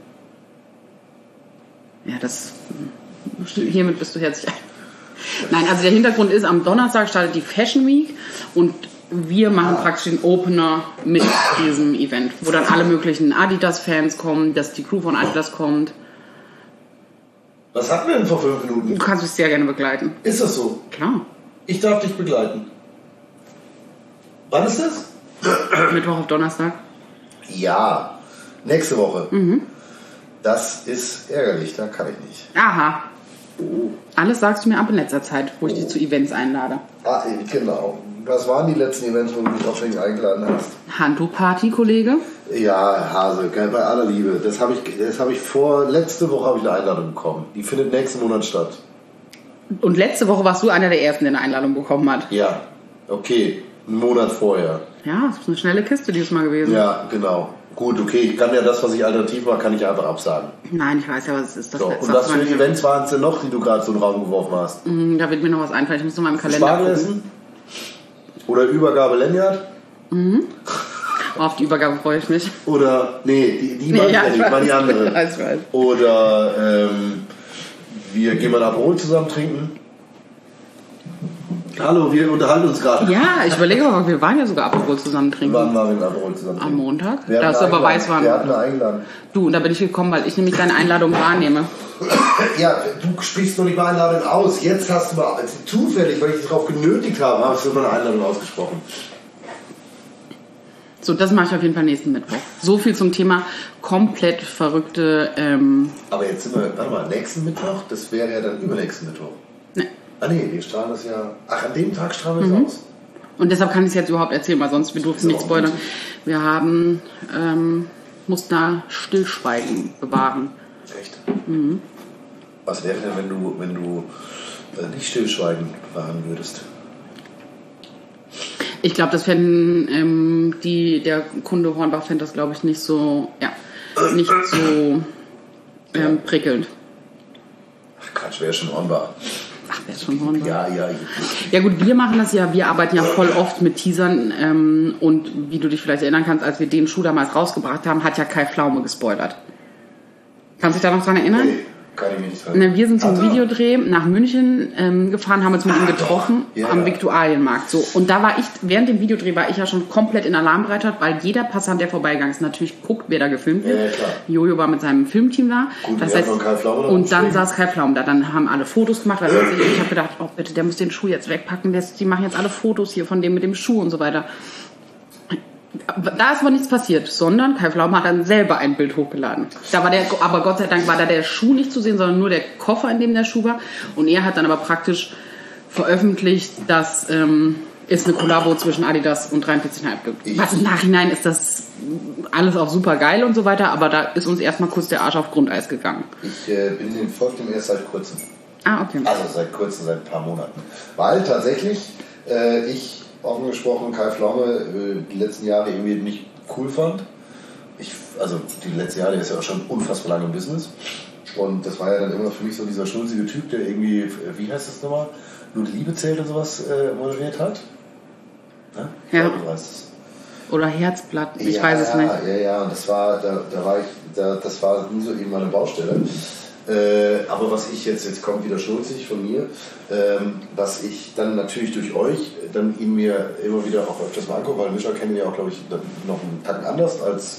Ja, das, hiermit bist du herzlich ein. Nein, also der Hintergrund ist, am Donnerstag startet die Fashion Week und wir machen praktisch den Opener mit diesem Event, wo dann alle möglichen Adidas-Fans kommen, dass die Crew von Adidas kommt. Was hatten wir denn vor fünf Minuten? Du kannst mich sehr gerne begleiten. Ist das so? Klar. Ich darf dich begleiten. Wann ist das? Mittwoch auf Donnerstag. Ja, nächste Woche. Mhm. Das ist ärgerlich, da kann ich nicht. Aha. Oh. Alles sagst du mir ab in letzter Zeit, wo ich dich zu Events einlade. Ah, genau. Was waren die letzten Events, wo du mich aufhängen eingeladen hast? Handtuchparty, Kollege? Ja, Hase, bei aller Liebe. Das habe ich, das habe ich vor, letzte Woche habe ich eine Einladung bekommen. Die findet nächsten Monat statt. Und letzte Woche warst du einer der Ersten, der eine Einladung bekommen hat. Ja, okay. Einen Monat vorher. Ja, das ist eine schnelle Kiste dieses Mal gewesen. Ja, genau. Gut, okay. Ich kann ja das, was ich alternativ mache, kann ich einfach absagen. Nein, ich weiß ja, was es ist. Das So, und was für Events waren es denn noch, die du gerade so in den Raum geworfen hast? Mm, da wird mir noch was einfallen. Ich muss noch mal im Kalender Spargelessen? Oder Übergabe Lanyard? Mhm. Auf die Übergabe freue ich mich. Oder, nee, die, die war ja, nicht, war die andere. Ich weiß, ich weiß. Oder, ähm, wir gehen mal ein Aperol zusammen trinken. Hallo, wir unterhalten uns gerade. Ja, ich überlege aber, wir waren ja sogar Aperol zusammen trinken. Wann waren wir in Aperol zusammen trinken? Am Montag. Wer Da hat ist eine aber eingeladen? weiß waren. Wer hat eine eingeladen? Du, und da bin ich gekommen, weil ich nämlich deine Einladung wahrnehme. Ja, du sprichst noch die Einladung aus. Jetzt hast du mal, also zufällig, weil ich dich darauf genötigt habe, hast du noch eine Einladung ausgesprochen. So, das mache ich auf jeden Fall nächsten Mittwoch. So viel zum Thema komplett verrückte... Ähm, Aber jetzt sind wir, warte mal, nächsten Mittwoch, das wäre ja dann übernächsten Mittwoch. ne. Ah nee, wir strahlen das ja, ach, an dem Tag strahlen wir es Mhm. aus. Und deshalb kann ich es jetzt überhaupt erzählen, weil sonst, wir durften nicht spoilern. Wir haben, ähm, mussten da Stillschweigen bewahren. Echt? Mhm. Was wäre denn, wenn du, wenn du äh, nicht Stillschweigen bewahren würdest? Ich glaube, das fänden ähm, die, der Kunde Hornbach fände das, glaube ich, nicht so, ja, nicht so ähm, prickelnd. Ach Quatsch, wäre schon Hornbach. Ach, wer ist schon Hornbach? Ja, ja. Ja gut, wir machen das ja, wir arbeiten ja voll oft mit Teasern ähm, und wie du dich vielleicht erinnern kannst, als wir den Schuh damals rausgebracht haben, hat ja Kai Pflaume gespoilert. Kannst du dich da noch dran erinnern? Nee, kann ich mich nicht dran. Ne, wir sind zum Also, Videodreh nach München ähm, gefahren, haben uns mit ihm getroffen Ja, am ja. Viktualienmarkt. So. Und da war ich, während dem Videodreh war ich ja schon komplett in Alarmbereitschaft, weil jeder Passant, der vorbeigegangen ist, natürlich guckt, wer da gefilmt wird. Ja, ja, klar. Jojo war mit seinem Filmteam da. Gut, das wir heißt, hatten noch Kai Pflaume da und dann stehen. saß Kai Pflaume da. Dann haben alle Fotos gemacht. Weil ich habe gedacht, oh bitte, der muss den Schuh jetzt wegpacken. Der, die machen jetzt alle Fotos hier von dem mit dem Schuh und so weiter. Da ist aber nichts passiert, sondern Kai Pflaume hat dann selber ein Bild hochgeladen. Da war der, aber Gott sei Dank war da der Schuh nicht zu sehen, sondern nur der Koffer, in dem der Schuh war. Und er hat dann aber praktisch veröffentlicht, dass ähm, es eine Kollabo zwischen Adidas und dreiundvierzig Komma fünf gibt. Was im Nachhinein ist das alles auch super geil und so weiter, aber da ist uns erstmal kurz der Arsch auf Grundeis gegangen. Ich äh, bin dem folgt dem erst seit kurzem. Ah, okay. Also seit kurzem, seit ein paar Monaten. Weil tatsächlich äh, ich offen gesprochen Kai Pflaume äh, die letzten Jahre irgendwie nicht cool fand. Ich, also die letzten Jahre, der ist ja auch schon unfassbar lange im Business. Und das war ja dann immer für mich so dieser schnulzige Typ, der irgendwie, äh, wie heißt das nochmal, nur die Liebe zählt und sowas äh, moderiert hat. Ne? Ja. Ja, du weißt es. Oder Herzblatt, ich ja, weiß es nicht. Ja, ja, und das war, da, da war ich, da, das war nie so eben meine Baustelle. Äh, aber was ich jetzt, jetzt kommt wieder schulzig von mir, ähm, was ich dann natürlich durch euch dann ihn mir immer wieder auch öfters mal angucke, weil Mischa kennen ja auch, glaube ich, noch einen Tacken anders als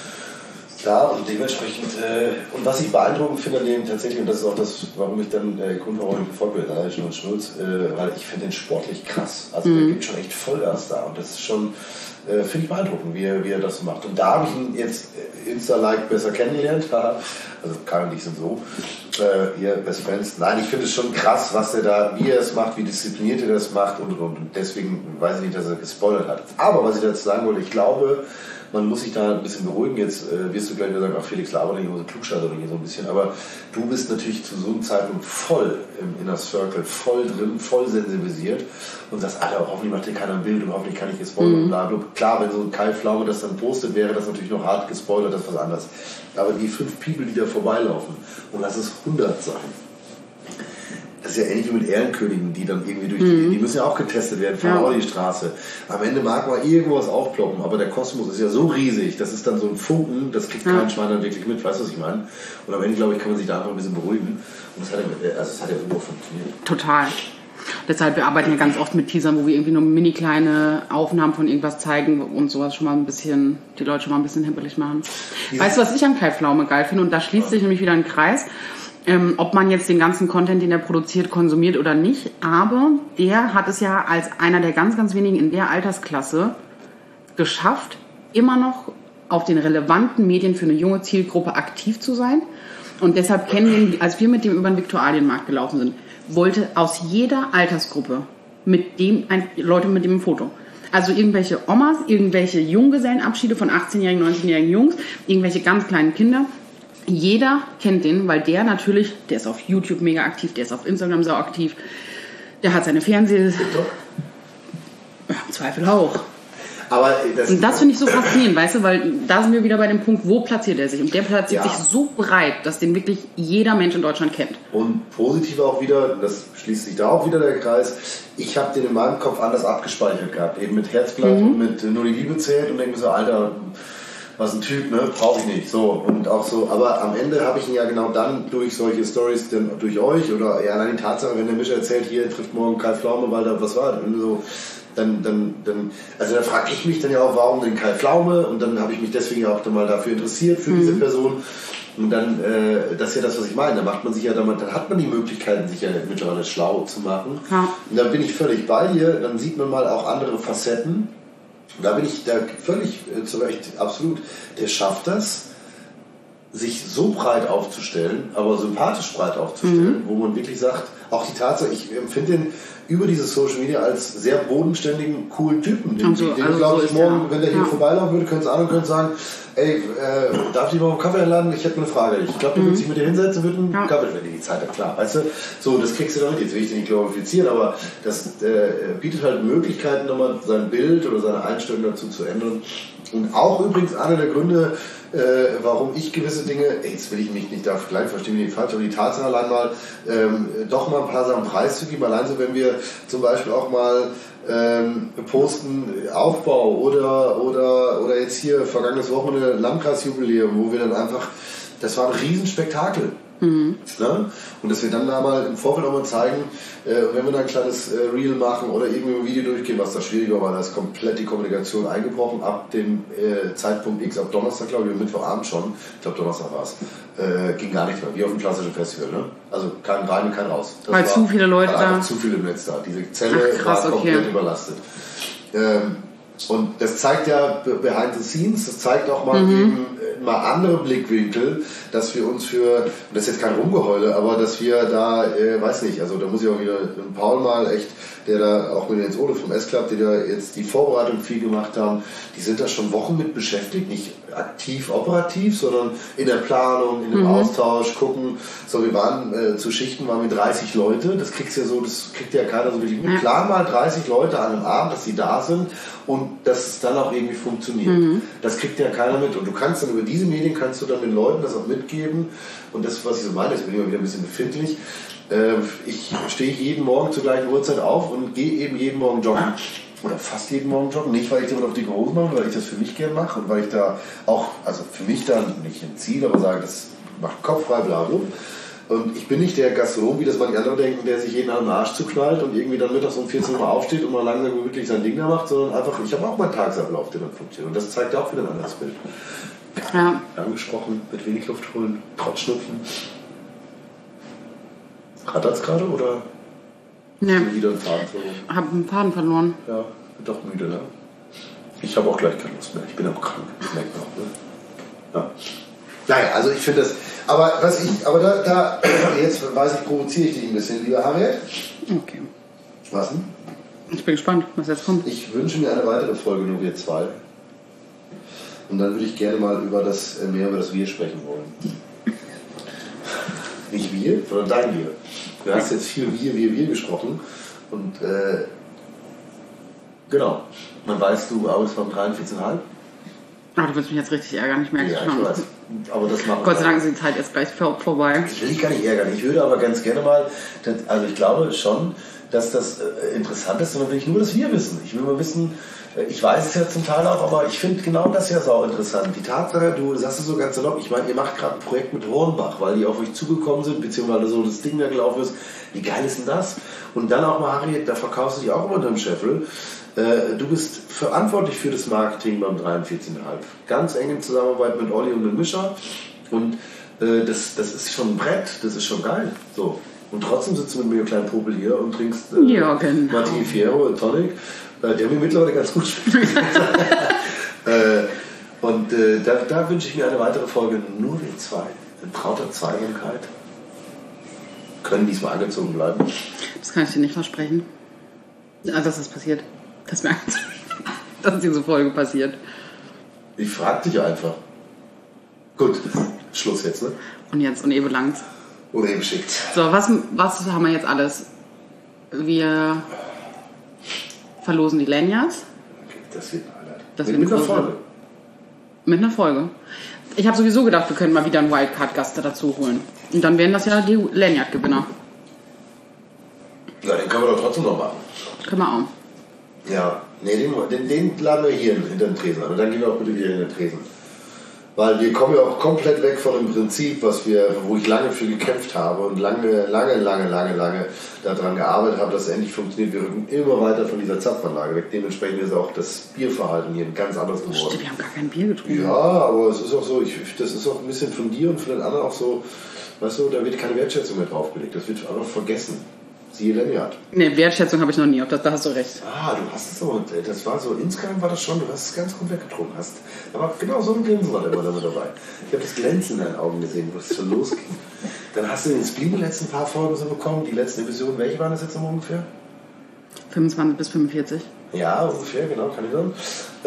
da und dementsprechend, äh, und was ich beeindruckend finde an dem tatsächlich, und das ist auch das, warum ich dann äh, Grund, warum ich gefolgt bin, da ist schon Schnulz, äh, weil ich finde den sportlich krass. Also mhm. der gibt schon echt Vollgas da und das ist schon, äh, finde ich beeindruckend, wie er, wie er das macht. Und da habe ich ihn jetzt Insta-like besser kennengelernt, also Kai und ich sind so, äh, ihr Best Friends. Nein, ich finde es schon krass, was er da, wie er es macht, wie diszipliniert er das macht und, und, und deswegen weiß ich nicht, dass er gespoilert hat. Aber was ich dazu sagen wollte, ich glaube, man muss sich da ein bisschen beruhigen. Jetzt äh, wirst du gleich wieder sagen, ach Felix labert nicht, so klugscheißer oder hier so ein bisschen. Aber du bist natürlich zu so einem Zeitpunkt voll im Inner Circle, voll drin, voll sensibilisiert und sagst, Alter, hoffentlich macht dir keiner ein Bild und hoffentlich kann ich gespoilert. Mhm. Bla, bla. Klar, wenn so ein Kai Pflaume das dann postet, wäre das natürlich noch hart gespoilert, das ist was anderes. Aber die fünf People, die da vorbeilaufen, und lass es hundert sein. Das ist ja ähnlich wie mit Ehrenkönigen, die dann irgendwie durch die, mhm. die müssen ja auch getestet werden, fahren ja auch die Straße. Am Ende mag mal irgendwas aufploppen, aber der Kosmos ist ja so riesig, das ist dann so ein Funken, das kriegt ja. kein Schwein dann wirklich mit, weißt du, was ich meine? Und am Ende, glaube ich, kann man sich da einfach ein bisschen beruhigen. Und das hat ja, also das hat ja irgendwo funktioniert. Total. Deshalb, wir arbeiten ja ganz oft mit Teasern, wo wir irgendwie nur mini kleine Aufnahmen von irgendwas zeigen und sowas schon mal ein bisschen, die Leute schon mal ein bisschen hibbelig machen. Ja. Weißt du, was ich an Kai Pflaume geil finde? Und da schließt sich nämlich wieder ein Kreis. Ähm, ob man jetzt den ganzen Content, den er produziert, konsumiert oder nicht. Aber der hat es ja als einer der ganz, ganz wenigen in der Altersklasse geschafft, immer noch auf den relevanten Medien für eine junge Zielgruppe aktiv zu sein. Und deshalb kennen wir, als wir mit dem über den Viktualienmarkt gelaufen sind, wollte aus jeder Altersgruppe mit dem ein, Leute mit dem ein Foto. Also irgendwelche Omas, irgendwelche Junggesellenabschiede von achtzehnjährigen, neunzehnjährigen Jungs, irgendwelche ganz kleinen Kinder. Jeder kennt den, weil der natürlich, der ist auf YouTube mega aktiv, der ist auf Instagram sau aktiv, der hat seine Fernseh... Ja, im Zweifel auch. Aber das und das finde ich so faszinierend, weißt du, weil da sind wir wieder bei dem Punkt, wo platziert er sich? Und der platziert ja. sich so breit, dass den wirklich jeder Mensch in Deutschland kennt. Und positiv auch wieder, das schließt sich da auch wieder der Kreis, ich habe den in meinem Kopf anders abgespeichert gehabt, eben mit Herzblatt mhm. und mit Nur die Liebe zählt und denke mir so, Alter, was ein Typ, ne, brauche ich nicht. So, und auch so, aber am Ende habe ich ihn ja genau dann durch solche Stories, durch euch oder ja, allein die Tatsache, wenn der Mischer erzählt, hier trifft morgen Kai Pflaume, weil da was war, so... Dann, dann, dann, also da frage ich mich dann ja auch, warum denn Kai Pflaume? Und dann habe ich mich deswegen auch dann mal dafür interessiert, für mhm. diese Person. Und dann, äh, das ist ja das, was ich meine. Da macht man sich ja, dann, dann hat man die Möglichkeiten, sich ja mittlerweile schlau zu machen. Ja. Und da bin ich völlig bei dir. Dann sieht man mal auch andere Facetten. Und da bin ich da völlig äh, zu Recht, absolut. Der schafft das, sich so breit aufzustellen, aber sympathisch breit aufzustellen, mhm. wo man wirklich sagt, auch die Tatsache, ich empfinde den über dieses Social Media als sehr bodenständigen, coolen Typen. Den, so, den also glaube so ich, morgen, ja. wenn der hier ja. vorbeilaufen würde, könnte es an und könnte sagen, ey, äh, darf ich dich mal einen Kaffee einladen? Ich hätte eine Frage. Ich glaube, der mhm. würde sich mit dir hinsetzen, würde einen ja. Kaffee, wenn die Zeit hat, klar. Weißt du, so, das kriegst du doch nicht. Jetzt will ich dich nicht glorifizieren, aber das äh, bietet halt Möglichkeiten, nochmal sein Bild oder seine Einstellung dazu zu ändern. Und auch übrigens einer der Gründe, äh, warum ich gewisse Dinge, ey, jetzt will ich mich nicht da vergleichen, verstehe mich nicht falsch, aber die Tatsache allein mal, ähm, doch mal ein paar Sachen preiszugeben, allein so, wenn wir zum Beispiel auch mal ähm, posten, Aufbau oder, oder, oder jetzt hier vergangenes Wochenende Landkreisjubiläum, wo wir dann einfach, das war ein Riesenspektakel. Mhm. Ne? Und dass wir dann da mal im Vorfeld auch mal zeigen, äh, wenn wir da ein kleines äh, Reel machen oder irgendwie ein Video durchgehen, was da schwieriger war, da ist komplett die Kommunikation eingebrochen ab dem äh, Zeitpunkt X, ab Donnerstag, glaube ich, Mittwochabend schon, ich glaube Donnerstag war es, äh, ging gar nicht mehr, wie auf dem klassischen Festival, ne? Also kein rein und kein raus. Das Weil war, zu viele Leute da. Zu viele im Netz da, diese Zelle Ach, krass, war komplett okay. überlastet. Ähm, und das zeigt ja behind the scenes, das zeigt auch mal mhm. eben mal andere Blickwinkel, dass wir uns für, das ist jetzt kein Rumgeheule, aber dass wir da, äh, weiß nicht, also da muss ich auch wieder Paul mal echt, der da auch mit Jens Ole vom S-Club, die da jetzt die Vorbereitung viel gemacht haben, die sind da schon Wochen mit beschäftigt, nicht aktiv operativ, sondern in der Planung, in dem mhm. Austausch, gucken, so wir waren äh, zu Schichten, waren wir dreißig Leute, das kriegst ja so, das kriegt ja keiner so wirklich mit, plan mal dreißig Leute an einem Abend, dass sie da sind und dass es dann auch irgendwie funktioniert. Mhm. Das kriegt ja keiner mit und du kannst dann über diese Medien, kannst du dann den Leuten das auch mitgeben und das, was ich so meine, ich bin immer wieder ein bisschen befindlich, äh, ich stehe jeden Morgen zur gleichen Uhrzeit auf und gehe eben jeden Morgen joggen. Oder fast jeden Morgen joggen. Nicht, weil ich immer noch dicke Hosen mache, weil ich das für mich gerne mache und weil ich da auch, also für mich dann nicht ein Ziel, aber sage, das macht Kopf frei, bla bla. Und ich bin nicht der Gastronom, wie das manche andere denken, der sich jeden an den Arsch zuknallt und irgendwie dann mittags um vierzehn Uhr aufsteht und mal langsam wirklich sein Ding da macht, sondern einfach, ich habe auch meinen Tagesablauf, der dann funktioniert. Und das zeigt auch wieder ein anderes Bild. Ja. Angesprochen, mit wenig Luft holen, trotz Schnupfen. Rattert's gerade oder? Nee. Wieder einen Faden verloren. Hab einen Faden verloren. Ja, bin doch müde, ne? Ich habe auch gleich keine Lust mehr. Ich bin auch krank. Das merkt man auch, ne? Ja. Naja, also ich finde das. Aber was ich, aber da, da jetzt weiß ich, provoziere ich dich ein bisschen, lieber Harriet. Okay. Was denn? Ich bin gespannt, was jetzt kommt. Ich wünsche mir eine weitere Folge, nur wir zwei. Und dann würde ich gerne mal über das, mehr über das Wir sprechen wollen. Nicht wir, sondern dein Wir. Du hast jetzt viel Wir, Wir, Wir gesprochen. Und äh, genau. Man weiß, du arbeitest beim dreiundvierzig Komma fünf. Ah, du willst mich jetzt richtig ärgern, ich merke ja, schon. Ich weiß. Aber das machen Gott sei Dank ist die Zeit jetzt gleich vorbei. Ich will dich gar nicht ärgern. Ich würde aber ganz gerne mal, also ich glaube schon, dass das interessant ist, sondern will ich nur das Wir wissen. Ich will mal wissen, ich weiß es ja zum Teil auch, aber ich finde genau das ja sau interessant. Die Tatsache, du sagst es so ganz salopp, ich meine, ihr macht gerade ein Projekt mit Hornbach, weil die auf euch zugekommen sind, beziehungsweise so das Ding da gelaufen ist. Wie geil ist denn das? Und dann auch mal, Harriet, da verkaufst du dich auch immer unter dem Scheffel. Äh, du bist verantwortlich für das Marketing beim dreiundvierzig Komma fünf. Ganz eng in Zusammenarbeit mit Olli und dem Mischer. Und äh, das, das ist schon ein Brett, das ist schon geil. So. Und trotzdem sitzt du mit mir einen kleinen Popel hier und trinkst äh, ja, genau. Martini Fierro, Tonic, äh, der mir mittlerweile ganz gut schmeckt. äh, Und äh, da, da wünsche ich mir eine weitere Folge nur wir zwei. In trauter Zweisamkeit. Können diesmal angezogen bleiben. Das kann ich dir nicht versprechen. Also, dass das passiert. Das merkt dass diese Folge passiert. Ich frag dich einfach. Gut, Schluss jetzt, ne? Und jetzt, und Ewe langt's. Oder eben schickt. So, was, was haben wir jetzt alles? Wir verlosen die Lanyards. Okay, das wird Alter. Das mit, wird mit einer große- Folge. Mit einer Folge. Ich habe sowieso gedacht, wir können mal wieder einen Wildcard-Gast dazu holen. Und dann wären das ja die Lanyard-Gewinner. Ja, den können wir doch trotzdem noch machen. Können wir auch. Ja, nee, den, den, den laden wir hier hinter den Tresen an. Und dann gehen wir auch bitte wieder in den Tresen. Weil wir kommen ja auch komplett weg von dem Prinzip, was wir, wo ich lange für gekämpft habe und lange, lange, lange, lange, lange daran gearbeitet habe, dass es endlich funktioniert. Wir rücken immer weiter von dieser Zapfanlage weg. Dementsprechend ist auch das Bierverhalten hier ein ganz anderes geworden. Stimmt, wir haben gar kein Bier getrunken. Ja, aber es ist auch so, ich, das ist auch ein bisschen von dir und von den anderen auch so, weißt du, da wird keine Wertschätzung mehr draufgelegt. Das wird einfach vergessen. Siehe Lanyard. Ne, Wertschätzung habe ich noch nie, auf das, da hast du recht. Ah, du hast es aber, das war so, insgesamt war das schon, du hast es ganz gut weggetrunken hast. Aber genau so ein Grinsen war da immer damit dabei. Ich habe das Glänzen in deinen Augen gesehen, wo es schon losging. Dann hast du den Spleen die letzten paar Folgen so bekommen, die letzten Episoden, welche waren das jetzt noch ungefähr? fünfundzwanzig bis fünfundvierzig. Ja, ungefähr, genau, kann ich sagen.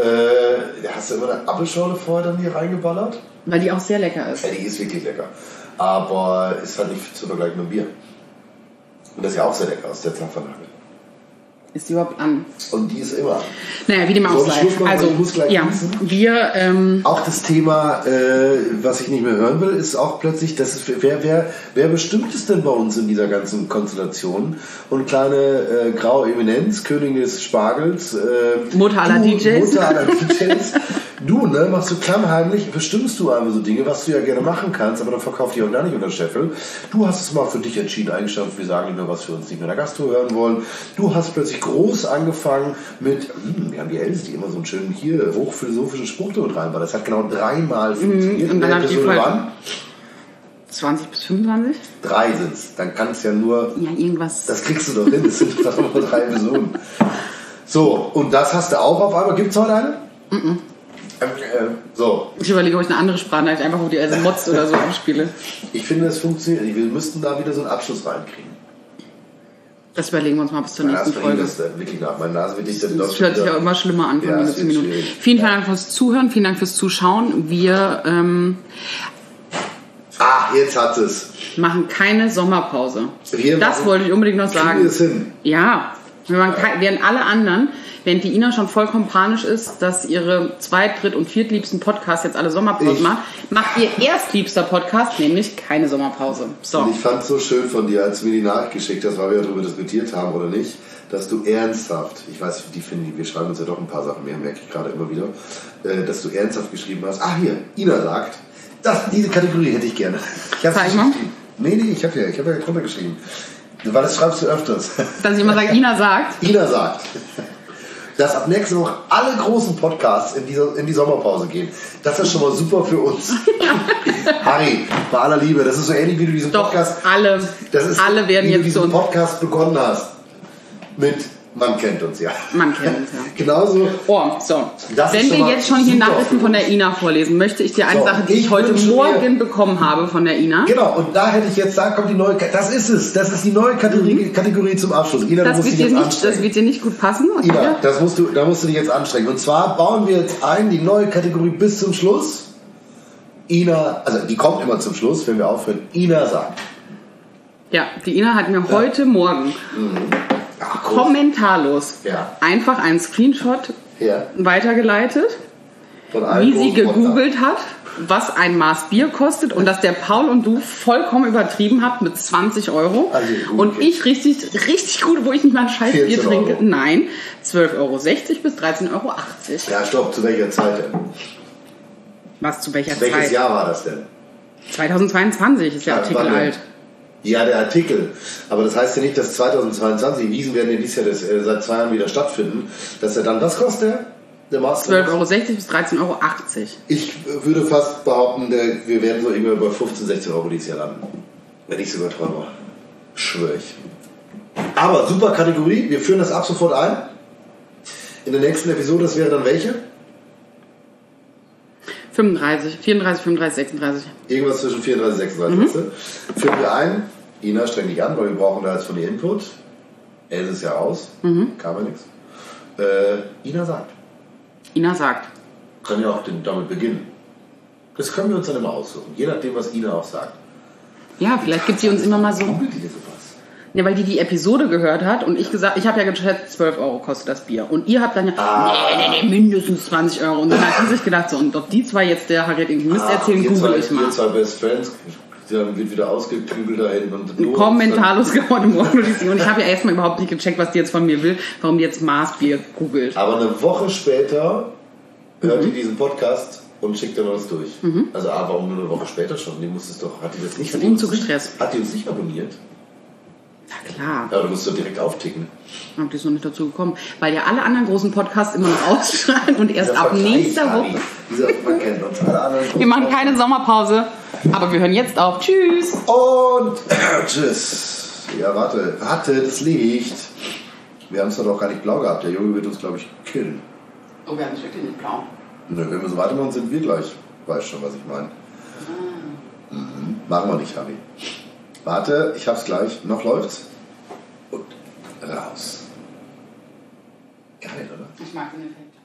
Äh, hast du immer eine Apfelschorle vorher dann hier reingeballert? Weil die auch sehr lecker ist. Ja, die ist wirklich lecker. Aber ist halt nicht zu vergleichen mit Bier. Und das ist ja auch sehr lecker aus der Zapfanlage. Ist die überhaupt an? Und die ist immer an. Naja, wie dem auch So, sei. Schluss machen, Also, ich muss gleich ja, gießen. wir, ähm, Auch das Thema, äh, was ich nicht mehr hören will, ist auch plötzlich, das ist, wer, wer, wer bestimmt es denn bei uns in dieser ganzen Konstellation? Und kleine äh, graue Eminenz, Königin des Spargels, äh, Mutter aller du, D Js. Mutter aller D Js. Du, ne, machst du klammheimlich, bestimmst du einfach so Dinge, was du ja gerne machen kannst, aber dann verkauft die auch gar nicht unter Scheffel. Du hast es mal für dich entschieden, eingestampft, wir sagen nicht mehr, was wir uns nicht mehr in der Gastro hören wollen. Du hast plötzlich groß angefangen mit, hm, wir haben die Else, die immer so einen schönen hier hochphilosophischen Spruch dort rein war. Das hat genau dreimal funktioniert. und dann In der hat die Episode Folge- wann? zwanzig bis fünfundzwanzig? Drei sind's. Dann kann es ja nur, Ja, irgendwas. das kriegst du doch hin, das sind doch nur drei Episoden. So, und das hast du auch auf einmal. Gibt's heute eine? Mhm. Äh, so, Ich überlege, ob ich eine andere Sprachnachricht einfach auf die Else Motz oder so abspiele. ich finde, das funktioniert. Wir müssten da wieder so einen Abschluss reinkriegen. Das überlegen wir uns mal bis zur Meine nächsten Nase Folge. verhindert das wirklich nach. Meine Nase wird nicht dann Das hört sich ja immer schlimmer an von Ja, Minute es zu wird Minute. schwierig. Vielen Dank fürs Zuhören, vielen Dank fürs Zuschauen. Wir ähm, Ah, jetzt hat es. machen keine Sommerpause. Wir Das machen- wollte ich unbedingt noch Kriegen wir sagen. es hin. Ja, wir machen kei- während alle anderen, während die Ina schon vollkommen panisch ist, dass ihre zweit-, dritt- und viertliebsten Podcasts jetzt alle Sommerpause Ich- machen, macht ihr erstliebster Podcast nämlich keine Sommerpause. So. Und ich fand es so schön von dir, als du mir die Nachricht geschickt hast, weil wir darüber diskutiert haben oder nicht, dass du ernsthaft, ich weiß, die finden, wir schreiben uns ja doch ein paar Sachen mehr, merke ich gerade immer wieder, äh, dass du ernsthaft geschrieben hast, ah hier, Ina sagt, das, diese Kategorie hätte ich gerne. Ich hab's Zeig nicht mal. geschrieben. Nee, nee, ich habe ja, ich hab ja drunter geschrieben. Weil das schreibst du öfters. Dass ich immer sage, Ina sagt, Ina sagt, dass ab nächste Woche alle großen Podcasts in, dieser, in die Sommerpause gehen. Das ist schon mal super für uns. Harry, bei aller Liebe, das ist so ähnlich wie du diesen doch, Podcast, alle, das ist, alle werden wie du jetzt zu diesen uns. Podcast begonnen hast. Mit, man kennt uns ja. Man kennt uns ja. Genauso. Oh, so. Das ist Wenn schon wir mal jetzt schon hier super Nachrichten für von der uns. Ina vorlesen, möchte ich dir eine So, Sache, die ich, ich heute wünsche Morgen mir- bekommen habe von der Ina. Genau, und da hätte ich jetzt, da kommt die neue, das ist es, das ist die neue Kategorie, Kategorie zum Abschluss. Ina, du Das musst wird, dich dir jetzt nicht, anstrengen. das wird dir nicht gut passen. Okay? Ina, das musst du, da musst du dich jetzt anstrengen. Und zwar bauen wir jetzt ein, die neue Kategorie bis zum Schluss. Ina, also die kommt immer zum Schluss, wenn wir aufhören. Ina sagt. Ja, die Ina hat mir heute Morgen Ach, groß. kommentarlos Ja. einfach einen Screenshot Ja, weitergeleitet, von allen wie sie großen Podcasts. gegoogelt hat, was ein Maß Bier kostet und dass der Paul und du vollkommen übertrieben habt mit zwanzig Euro. Also gut, und okay. ich richtig, richtig gut, wo ich nicht mal ein scheiß Bier vierzehn trinke. Euro. Nein, zwölf Euro sechzig bis dreizehn Euro achtzig. Ja, stopp, zu welcher Zeit denn? Was, zu welcher Welches Zeit? Jahr war das denn? zweitausendzweiundzwanzig ist der Ja, Artikel wann denn? alt. Ja, der Artikel. Aber das heißt ja nicht, dass zweitausendzweiundzwanzig, die Wiesen werden ja dieses Jahr das, äh, seit zwei Jahren wieder stattfinden, dass er dann, was kostet der? Der Master? zwölf Euro sechzig bis dreizehn Euro achtzig. Ich würde fast behaupten, der, wir werden so irgendwann bei fünfzehn, sechzehn Euro dieses Jahr landen. Wenn ich sogar träume. Schwör ich. Aber super Kategorie, wir führen das ab sofort ein. In der nächsten Episode, das wäre dann welche? fünfunddreißig, vierunddreißig, fünfunddreißig, sechsunddreißig. Irgendwas zwischen vierunddreißig und sechsunddreißig. Mhm. Führen wir ein. Ina, streng dich an, weil wir brauchen da jetzt von dir Input. Els ist ja raus. Mhm. Kam ja nichts. Äh, Ina sagt. Ina sagt. Können ja auch den, damit beginnen. Das können wir uns dann immer aussuchen. Je nachdem, was Ina auch sagt. Ja, vielleicht gibt sie uns immer mal so. Warum will die sowas? Ja, weil die die Episode gehört hat und ich gesagt, ich habe ja geschätzt, zwölf Euro kostet das Bier. Und ihr habt dann ja, ah. nee, nee, nee, mindestens zwanzig Euro. Und dann hat sie sich gedacht, so, und ob die zwei jetzt der Harriet irgendwie Mist erzählen, ah, google ich mal. Ihr zwei Best Friends, dann wird wieder ausgeklügelt da hinten. Und kommentarlos geworden morgen. Und ich habe ja erstmal überhaupt nicht gecheckt, was die jetzt von mir will, warum die jetzt Maßbier googelt. Aber eine Woche später hört mhm. die diesen Podcast und schickt dann alles durch. Mhm. Also, ah, warum nur eine Woche später schon? Die muss es doch, hat die das nicht? Ich bin zu gestresst. Hat die uns nicht abonniert? Na klar. Ja, du musst doch direkt aufticken. Hab die ist noch nicht dazu gekommen. Weil ja alle anderen großen Podcasts immer noch ausstrahlen und erst ab nächster Woche. Dieser, man kennt uns. Alle anderen wir machen keine Sommerpause, aber wir hören jetzt auf. Tschüss. Und tschüss. Ja, warte. Warte, das Licht. Wir haben es doch auch gar nicht blau gehabt. Der Junge wird uns, glaube ich, killen. Oh, wir haben es wirklich nicht blau. Nö, wenn wir so weitermachen, sind wir gleich. Weißt schon, was ich meine. Ah. Mhm. Machen wir nicht, Harry. Warte, ich hab's gleich. Noch läuft's. Und raus. Geil, oder? Ich mag den Effekt.